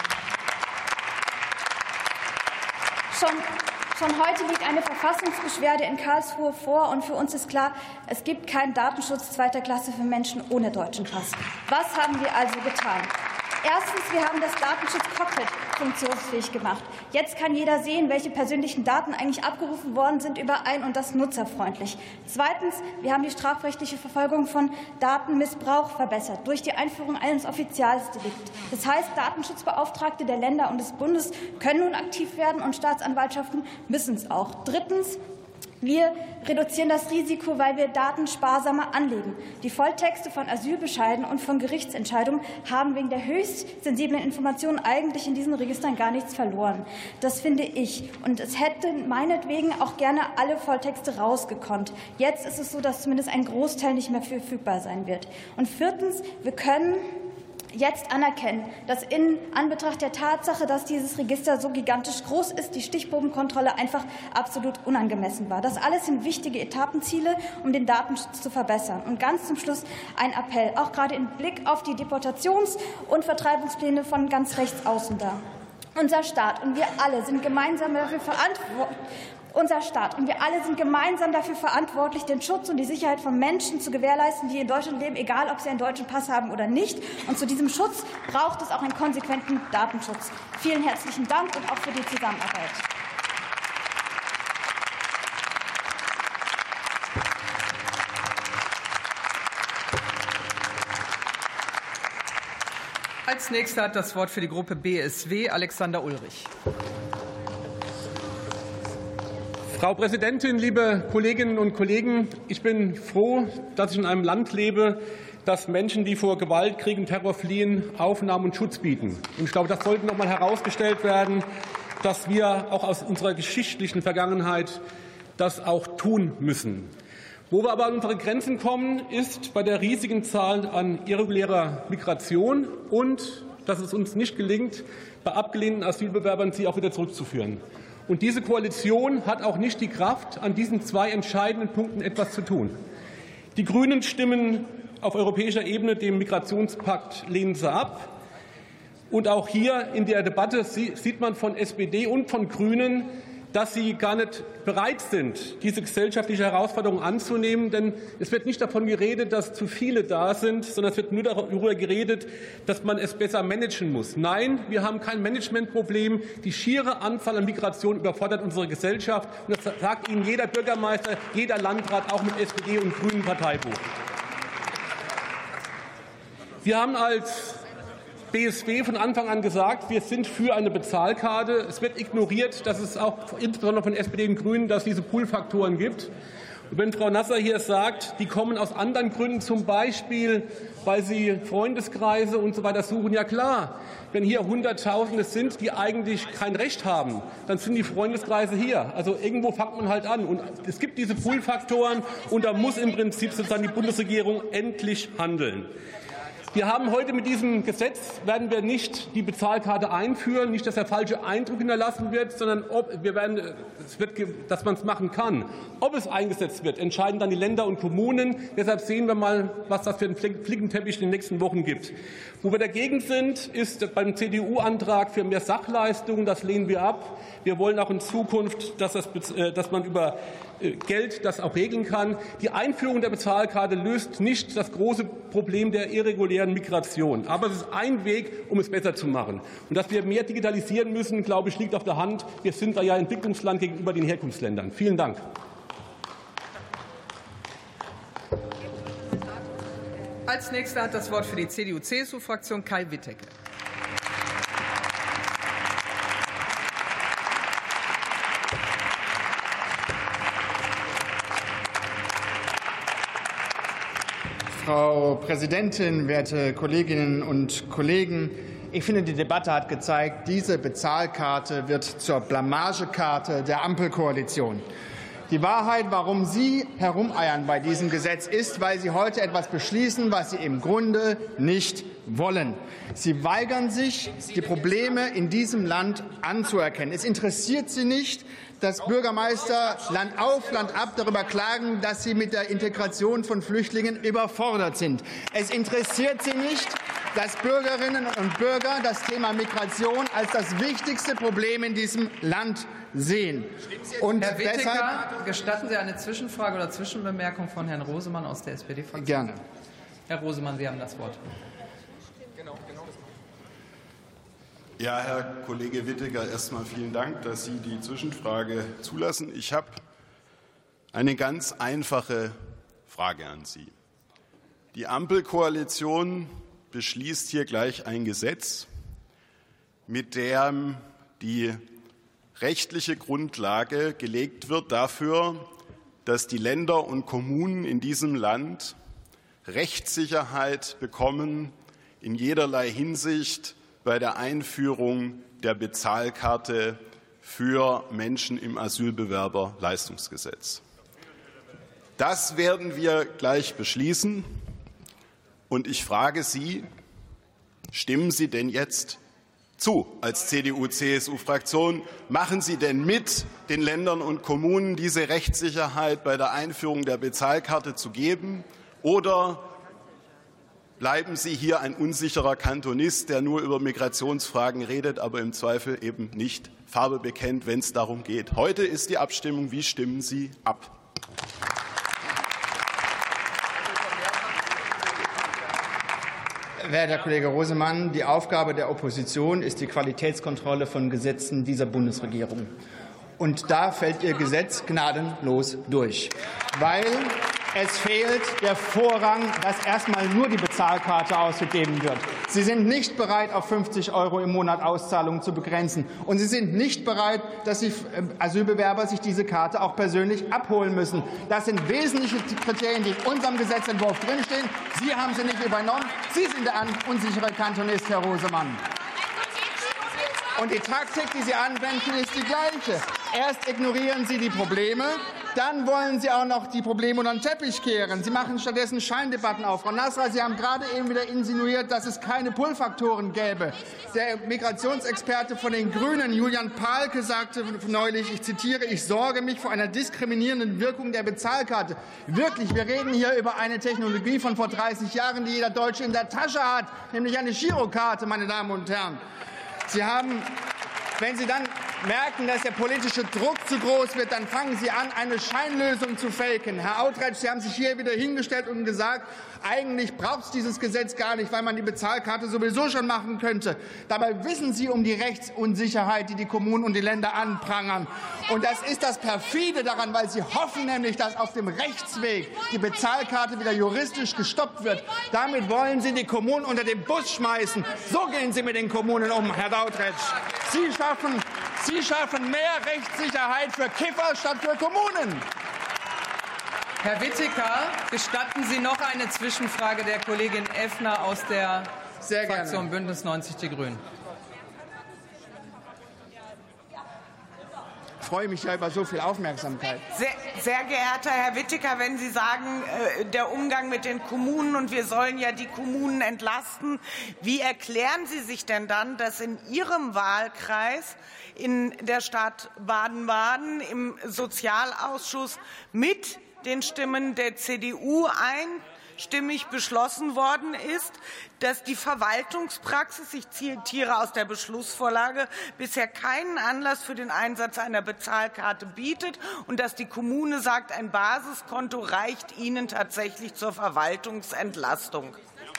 Schon Schon heute liegt eine Verfassungsbeschwerde in Karlsruhe vor, und für uns ist klar, es gibt keinen Datenschutz zweiter Klasse für Menschen ohne deutschen Pass. Was haben wir also getan? Erstens, wir haben das Datenschutz-Cockpit funktionsfähig gemacht. Jetzt kann jeder sehen, welche persönlichen Daten eigentlich abgerufen worden sind über ein und das nutzerfreundlich. Zweitens, wir haben die strafrechtliche Verfolgung von Datenmissbrauch verbessert durch die Einführung eines Offizialsdelikts. Das heißt, Datenschutzbeauftragte der Länder und des Bundes können nun aktiv werden, und Staatsanwaltschaften müssen es auch. Drittens, wir reduzieren das Risiko, weil wir Daten sparsamer anlegen. Die Volltexte von Asylbescheiden und von Gerichtsentscheidungen haben wegen der höchst sensiblen Informationen eigentlich in diesen Registern gar nichts verloren. Das finde ich. Und es hätten meinetwegen auch gerne alle Volltexte rausgekonnt. Jetzt ist es so, dass zumindest ein Großteil nicht mehr verfügbar sein wird. Und viertens, wir können jetzt anerkennen, dass in Anbetracht der Tatsache, dass dieses Register so gigantisch groß ist, die Stichprobenkontrolle einfach absolut unangemessen war. Das alles sind wichtige Etappenziele, um den Datenschutz zu verbessern. Und ganz zum Schluss ein Appell, auch gerade im Blick auf die Deportations- und Vertreibungspläne von ganz rechts außen da. Unser Staat und wir alle sind gemeinsam dafür verantwortlich, unser Staat. Und wir alle sind gemeinsam dafür verantwortlich, den Schutz und die Sicherheit von Menschen zu gewährleisten, die in Deutschland leben, egal ob sie einen deutschen Pass haben oder nicht. Und zu diesem Schutz braucht es auch einen konsequenten Datenschutz. Vielen herzlichen Dank und auch für die Zusammenarbeit. Als Nächster hat das Wort für die Gruppe B S W Alexander Ulrich. Frau Präsidentin, liebe Kolleginnen und Kollegen! Ich bin froh, dass ich in einem Land lebe, das Menschen, die vor Gewalt, Krieg und Terror fliehen, Aufnahme und Schutz bieten. Und ich glaube, das sollte noch einmal herausgestellt werden, dass wir auch aus unserer geschichtlichen Vergangenheit das auch tun müssen. Wo wir aber an unsere Grenzen kommen, ist bei der riesigen Zahl an irregulärer Migration und dass es uns nicht gelingt, bei abgelehnten Asylbewerbern sie auch wieder zurückzuführen. Und diese Koalition hat auch nicht die Kraft, an diesen zwei entscheidenden Punkten etwas zu tun. Die Grünen stimmen auf europäischer Ebene dem Migrationspakt lehnen sie ab. Und auch hier in der Debatte sieht man von S P D und von Grünen, dass sie gar nicht bereit sind, diese gesellschaftliche Herausforderung anzunehmen. Denn es wird nicht davon geredet, dass zu viele da sind, sondern es wird nur darüber geredet, dass man es besser managen muss. Nein, wir haben kein Managementproblem. Die schiere Anzahl an Migration überfordert unsere Gesellschaft. Und das sagt Ihnen jeder Bürgermeister, jeder Landrat, auch mit S P D und Grünen Parteibuch. Wir haben als B S W von Anfang an gesagt, wir sind für eine Bezahlkarte. Es wird ignoriert, dass es auch insbesondere von S P D und Grünen, dass es diese Poolfaktoren gibt. Und wenn Frau Nasser hier sagt, die kommen aus anderen Gründen, zum Beispiel, weil sie Freundeskreise und so weiter suchen, ja klar, wenn hier Hunderttausende sind, die eigentlich kein Recht haben, dann sind die Freundeskreise hier. Also irgendwo fängt man halt an. Und es gibt diese Poolfaktoren und da muss im Prinzip sozusagen die Bundesregierung endlich handeln. Wir haben heute mit diesem Gesetz, werden wir nicht die Bezahlkarte einführen, nicht, dass der falsche Eindruck hinterlassen wird, sondern ob, wir werden, es wird, dass man es machen kann. Ob es eingesetzt wird, entscheiden dann die Länder und Kommunen. Deshalb sehen wir mal, was das für einen Flickenteppich in den nächsten Wochen gibt. Wo wir dagegen sind, ist beim C D U-Antrag für mehr Sachleistungen. Das lehnen wir ab. Wir wollen auch in Zukunft, dass, das, dass man über Geld das auch regeln kann. Die Einführung der Bezahlkarte löst nicht das große Problem der irregulären Migration. Aber es ist ein Weg, um es besser zu machen. Und dass wir mehr digitalisieren müssen, glaube ich, liegt auf der Hand. Wir sind da ja Entwicklungsland gegenüber den Herkunftsländern. Vielen Dank. Als Nächster hat das Wort für die C D U C S U-Fraktion Kai Wittecke. Frau Präsidentin, werte Kolleginnen und Kollegen! Ich finde, die Debatte hat gezeigt, diese Bezahlkarte wird zur Blamagekarte der Ampelkoalition. Die Wahrheit, warum Sie herumeiern bei diesem Gesetz, ist, weil Sie heute etwas beschließen, was Sie im Grunde nicht wollen. Sie weigern sich, die Probleme in diesem Land anzuerkennen. Es interessiert Sie nicht, dass Bürgermeister Land auf, Land ab darüber klagen, dass sie mit der Integration von Flüchtlingen überfordert sind. Es interessiert Sie nicht, dass Bürgerinnen und Bürger das Thema Migration als das wichtigste Problem in diesem Land sehen. Und Herr Wittecke, deshalb gestatten Sie eine Zwischenfrage oder Zwischenbemerkung von Herrn Rosemann aus der S P D-Fraktion? Gerne. Herr Rosemann, Sie haben das Wort. Ja, Herr Kollege Wittecke, erst einmal vielen Dank, dass Sie die Zwischenfrage zulassen. Ich habe eine ganz einfache Frage an Sie. Die Ampelkoalition beschließt hier gleich ein Gesetz, mit dem die rechtliche Grundlage gelegt wird dafür, dass die Länder und Kommunen in diesem Land Rechtssicherheit bekommen in jederlei Hinsicht bei der Einführung der Bezahlkarte für Menschen im Asylbewerberleistungsgesetz. Das werden wir gleich beschließen. Und ich frage Sie, stimmen Sie denn jetzt zu als C D U C S U-Fraktion? Machen Sie denn mit, den Ländern und Kommunen diese Rechtssicherheit bei der Einführung der Bezahlkarte zu geben? Oder bleiben Sie hier ein unsicherer Kantonist, der nur über Migrationsfragen redet, aber im Zweifel eben nicht Farbe bekennt, wenn es darum geht. Heute ist die Abstimmung. Wie stimmen Sie ab? Werter Kollege Rosemann, die Aufgabe der Opposition ist die Qualitätskontrolle von Gesetzen dieser Bundesregierung. Und da fällt Ihr Gesetz gnadenlos durch, weil es fehlt der Vorrang, dass erstmal nur die Bezahlkarte ausgegeben wird. Sie sind nicht bereit, auf fünfzig Euro im Monat Auszahlungen zu begrenzen. Und Sie sind nicht bereit, dass die Asylbewerber sich diese Karte auch persönlich abholen müssen. Das sind wesentliche Kriterien, die in unserem Gesetzentwurf drinstehen. Sie haben sie nicht übernommen. Sie sind der unsichere Kantonist, Herr Rosemann. Und die Taktik, die Sie anwenden, ist die gleiche. Erst ignorieren Sie die Probleme, dann wollen Sie auch noch die Probleme unter den Teppich kehren. Sie machen stattdessen Scheindebatten auf. Frau Nasra, Sie haben gerade eben wieder insinuiert, dass es keine Pull-Faktoren gäbe. Der Migrationsexperte von den Grünen, Julian Pahlke, sagte neulich, ich zitiere, ich sorge mich vor einer diskriminierenden Wirkung der Bezahlkarte. Wirklich, wir reden hier über eine Technologie von vor dreißig Jahren, die jeder Deutsche in der Tasche hat, nämlich eine Girokarte, meine Damen und Herren. Sie haben, wenn Sie dann merken, dass der politische Druck zu groß wird, dann fangen Sie an, eine Scheinlösung zu faken. Herr Autretsch, Sie haben sich hier wieder hingestellt und gesagt, eigentlich braucht es dieses Gesetz gar nicht, weil man die Bezahlkarte sowieso schon machen könnte. Dabei wissen Sie um die Rechtsunsicherheit, die die Kommunen und die Länder anprangern. Und das ist das Perfide daran, weil Sie hoffen nämlich, dass auf dem Rechtsweg die Bezahlkarte wieder juristisch gestoppt wird. Damit wollen Sie die Kommunen unter den Bus schmeißen. So gehen Sie mit den Kommunen um, Herr Autretsch. Sie schaffen Sie schaffen mehr Rechtssicherheit für Kiffer statt für Kommunen. Herr Whittaker, gestatten Sie noch eine Zwischenfrage der Kollegin Effner aus der Sehr Fraktion Bündnis neunzig Die Grünen. Ich freue mich ja über so viel Aufmerksamkeit. Sehr, sehr geehrter Herr Whittaker, wenn Sie sagen, äh, der Umgang mit den Kommunen und wir sollen ja die Kommunen entlasten, wie erklären Sie sich denn dann, dass in Ihrem Wahlkreis in der Stadt Baden-Baden im Sozialausschuss mit den Stimmen der C D U einstimmig beschlossen worden ist, dass die Verwaltungspraxis, ich zitiere aus der Beschlussvorlage, bisher keinen Anlass für den Einsatz einer Bezahlkarte bietet und dass die Kommune sagt, ein Basiskonto reicht ihnen tatsächlich zur Verwaltungsentlastung.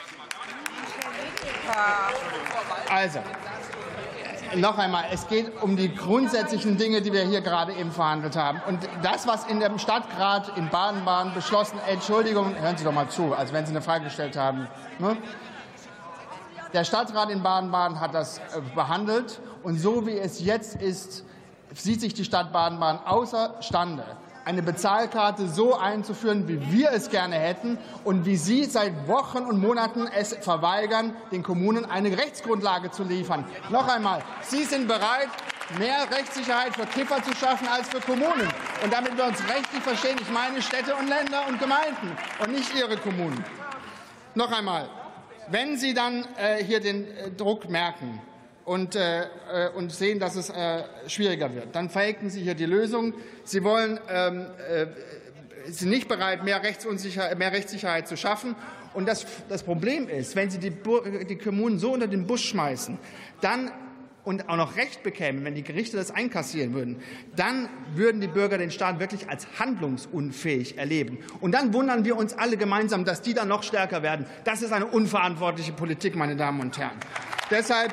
Also, noch einmal, es geht um die grundsätzlichen Dinge, die wir hier gerade eben verhandelt haben. Und das, was in dem Stadtrat in Baden-Baden beschlossen, Entschuldigung, hören Sie doch mal zu, als wenn Sie eine Frage gestellt haben. Ne? Der Stadtrat in Baden-Baden hat das behandelt. Und so wie es jetzt ist, sieht sich die Stadt Baden-Baden außerstande, eine Bezahlkarte so einzuführen, wie wir es gerne hätten und wie Sie seit Wochen und Monaten es verweigern, den Kommunen eine Rechtsgrundlage zu liefern. Noch einmal, Sie sind bereit, mehr Rechtssicherheit für Kiffer zu schaffen als für Kommunen. Und damit wir uns rechtlich verstehen, ich meine Städte und Länder und Gemeinden und nicht Ihre Kommunen. Noch einmal, wenn Sie dann äh, hier den äh, Druck merken, Und, äh, und sehen, dass es äh, schwieriger wird. Dann verhängen Sie hier die Lösung. Sie wollen, ähm, äh, sind nicht bereit, mehr, Rechtsunsicher- mehr Rechtssicherheit zu schaffen. Und das, das Problem ist, wenn Sie die, die Kommunen so unter den Bus schmeißen, dann und auch noch Recht bekämen, wenn die Gerichte das einkassieren würden, dann würden die Bürger den Staat wirklich als handlungsunfähig erleben. Und dann wundern wir uns alle gemeinsam, dass die dann noch stärker werden. Das ist eine unverantwortliche Politik, meine Damen und Herren. Deshalb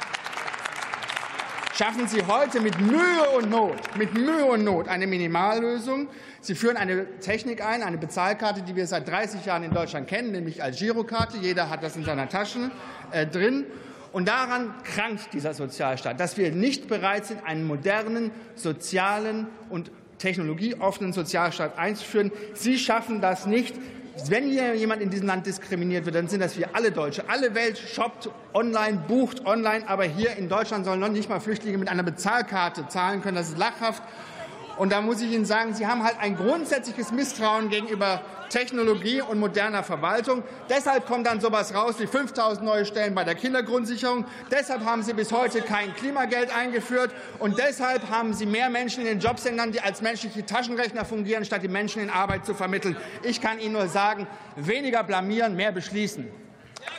schaffen Sie heute mit Mühe und Not, mit Mühe und Not eine Minimallösung. Sie führen eine Technik ein, eine Bezahlkarte, die wir seit dreißig Jahren in Deutschland kennen, nämlich als Girokarte. Jeder hat das in seiner Tasche äh, drin. Und daran krankt dieser Sozialstaat, dass wir nicht bereit sind, einen modernen, sozialen und technologieoffenen Sozialstaat einzuführen. Sie schaffen das nicht. Wenn hier jemand in diesem Land diskriminiert wird, dann sind das wir alle Deutsche. Alle Welt shoppt online, bucht online, aber hier in Deutschland sollen noch nicht mal Flüchtlinge mit einer Bezahlkarte zahlen können. Das ist lachhaft. Und da muss ich Ihnen sagen, Sie haben halt ein grundsätzliches Misstrauen gegenüber Technologie und moderner Verwaltung. Deshalb kommt dann sowas raus wie fünftausend neue Stellen bei der Kindergrundsicherung. Deshalb haben Sie bis heute kein Klimageld eingeführt. Und deshalb haben Sie mehr Menschen in den Jobcentern, die als menschliche Taschenrechner fungieren, statt die Menschen in Arbeit zu vermitteln. Ich kann Ihnen nur sagen, weniger blamieren, mehr beschließen.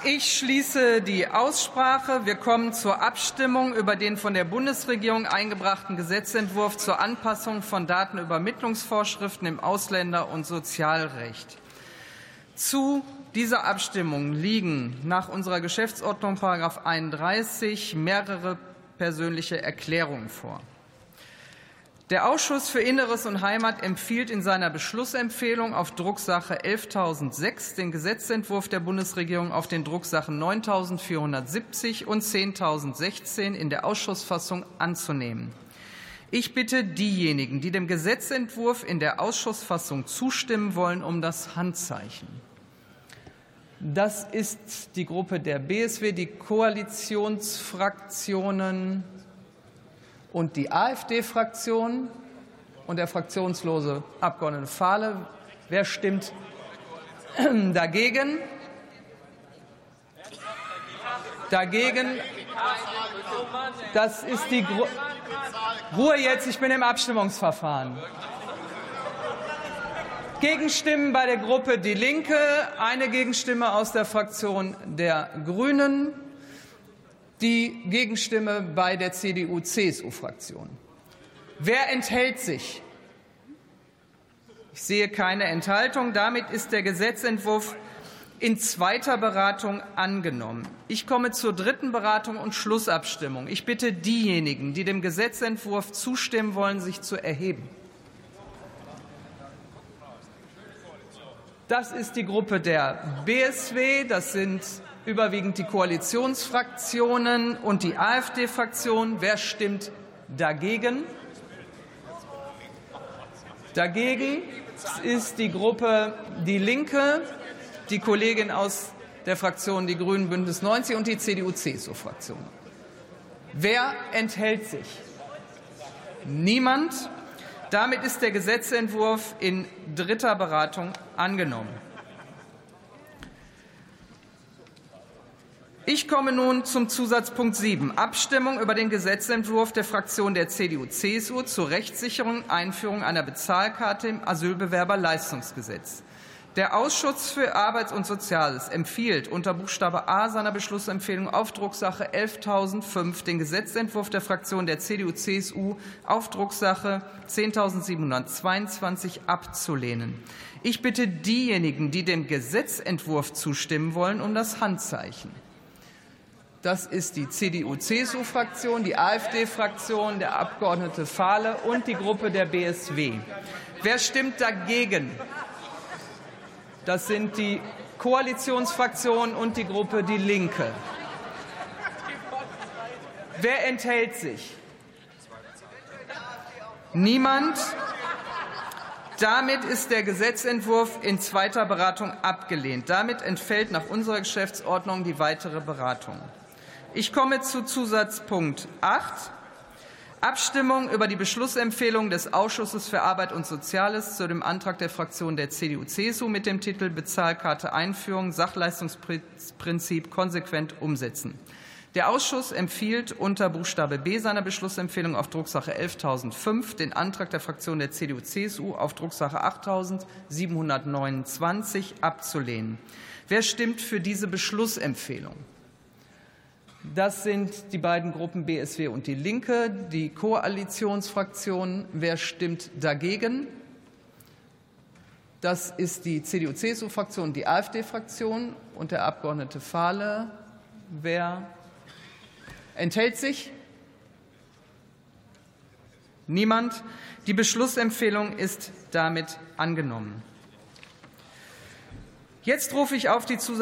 Ich schließe die Aussprache. Wir kommen zur Abstimmung über den von der Bundesregierung eingebrachten Gesetzentwurf zur Anpassung von Datenübermittlungsvorschriften im Ausländer- und Sozialrecht. Zu dieser Abstimmung liegen nach unserer Geschäftsordnung Paragraph einunddreißig mehrere persönliche Erklärungen vor. Der Ausschuss für Inneres und Heimat empfiehlt in seiner Beschlussempfehlung auf Drucksache elftausendsechs den Gesetzentwurf der Bundesregierung auf den Drucksachen neuntausendvierhundertsiebzig und zehntausendsechzehn in der Ausschussfassung anzunehmen. Ich bitte diejenigen, die dem Gesetzentwurf in der Ausschussfassung zustimmen wollen, um das Handzeichen. Das ist die Gruppe der B S W, die Koalitionsfraktionen und die AfD-Fraktion und der fraktionslose Abgeordnete Fahle. Wer stimmt dagegen? Dagegen? Das ist die Gru Ruhe jetzt, ich bin im Abstimmungsverfahren. Gegenstimmen bei der Gruppe Die Linke, eine Gegenstimme aus der Fraktion der Grünen, die Gegenstimme bei der C D U C S U-Fraktion. Wer enthält sich? Ich sehe keine Enthaltung. Damit ist der Gesetzentwurf in zweiter Beratung angenommen. Ich komme zur dritten Beratung und Schlussabstimmung. Ich bitte diejenigen, die dem Gesetzentwurf zustimmen wollen, sich zu erheben. Das ist die Gruppe der B S W. Das sind überwiegend die Koalitionsfraktionen und die AfD-Fraktion. Wer stimmt dagegen? Dagegen ist die Gruppe Die Linke, die Kollegin aus der Fraktion Die Grünen Bündnis neunzig und die C D U C S U-Fraktion. Wer enthält sich? Niemand. Damit ist der Gesetzentwurf in dritter Beratung angenommen. Ich komme nun zum Zusatzpunkt sieben, Abstimmung über den Gesetzentwurf der Fraktion der C D U C S U zur Rechtssicherung und Einführung einer Bezahlkarte im Asylbewerberleistungsgesetz. Der Ausschuss für Arbeit und Soziales empfiehlt unter Buchstabe A seiner Beschlussempfehlung auf Drucksache elftausendfünf den Gesetzentwurf der Fraktion der C D U C S U auf Drucksache zehntausendsiebenhundertzweiundzwanzig abzulehnen. Ich bitte diejenigen, die dem Gesetzentwurf zustimmen wollen, um das Handzeichen. Das ist die C D U C S U-Fraktion, die AfD-Fraktion, der Abgeordnete Fahle und die Gruppe der B S W. Wer stimmt dagegen? Das sind die Koalitionsfraktionen und die Gruppe Die Linke. Wer enthält sich? Niemand. Damit ist der Gesetzentwurf in zweiter Beratung abgelehnt. Damit entfällt nach unserer Geschäftsordnung die weitere Beratung. Ich komme zu Zusatzpunkt acht. Abstimmung über die Beschlussempfehlung des Ausschusses für Arbeit und Soziales zu dem Antrag der Fraktion der C D U C S U mit dem Titel Bezahlkarte Einführung, Sachleistungsprinzip konsequent umsetzen. Der Ausschuss empfiehlt unter Buchstabe B seiner Beschlussempfehlung auf Drucksache elftausendfünf den Antrag der Fraktion der C D U C S U auf Drucksache achttausendsiebenhundertneunundzwanzig abzulehnen. Wer stimmt für diese Beschlussempfehlung? Das sind die beiden Gruppen B S W und Die Linke, die Koalitionsfraktionen. Wer stimmt dagegen? Das ist die C D U C S U-Fraktion und die AfD-Fraktion und der Abgeordnete Fahle. Wer enthält sich? Niemand. Die Beschlussempfehlung ist damit angenommen. Jetzt rufe ich auf die Zusatz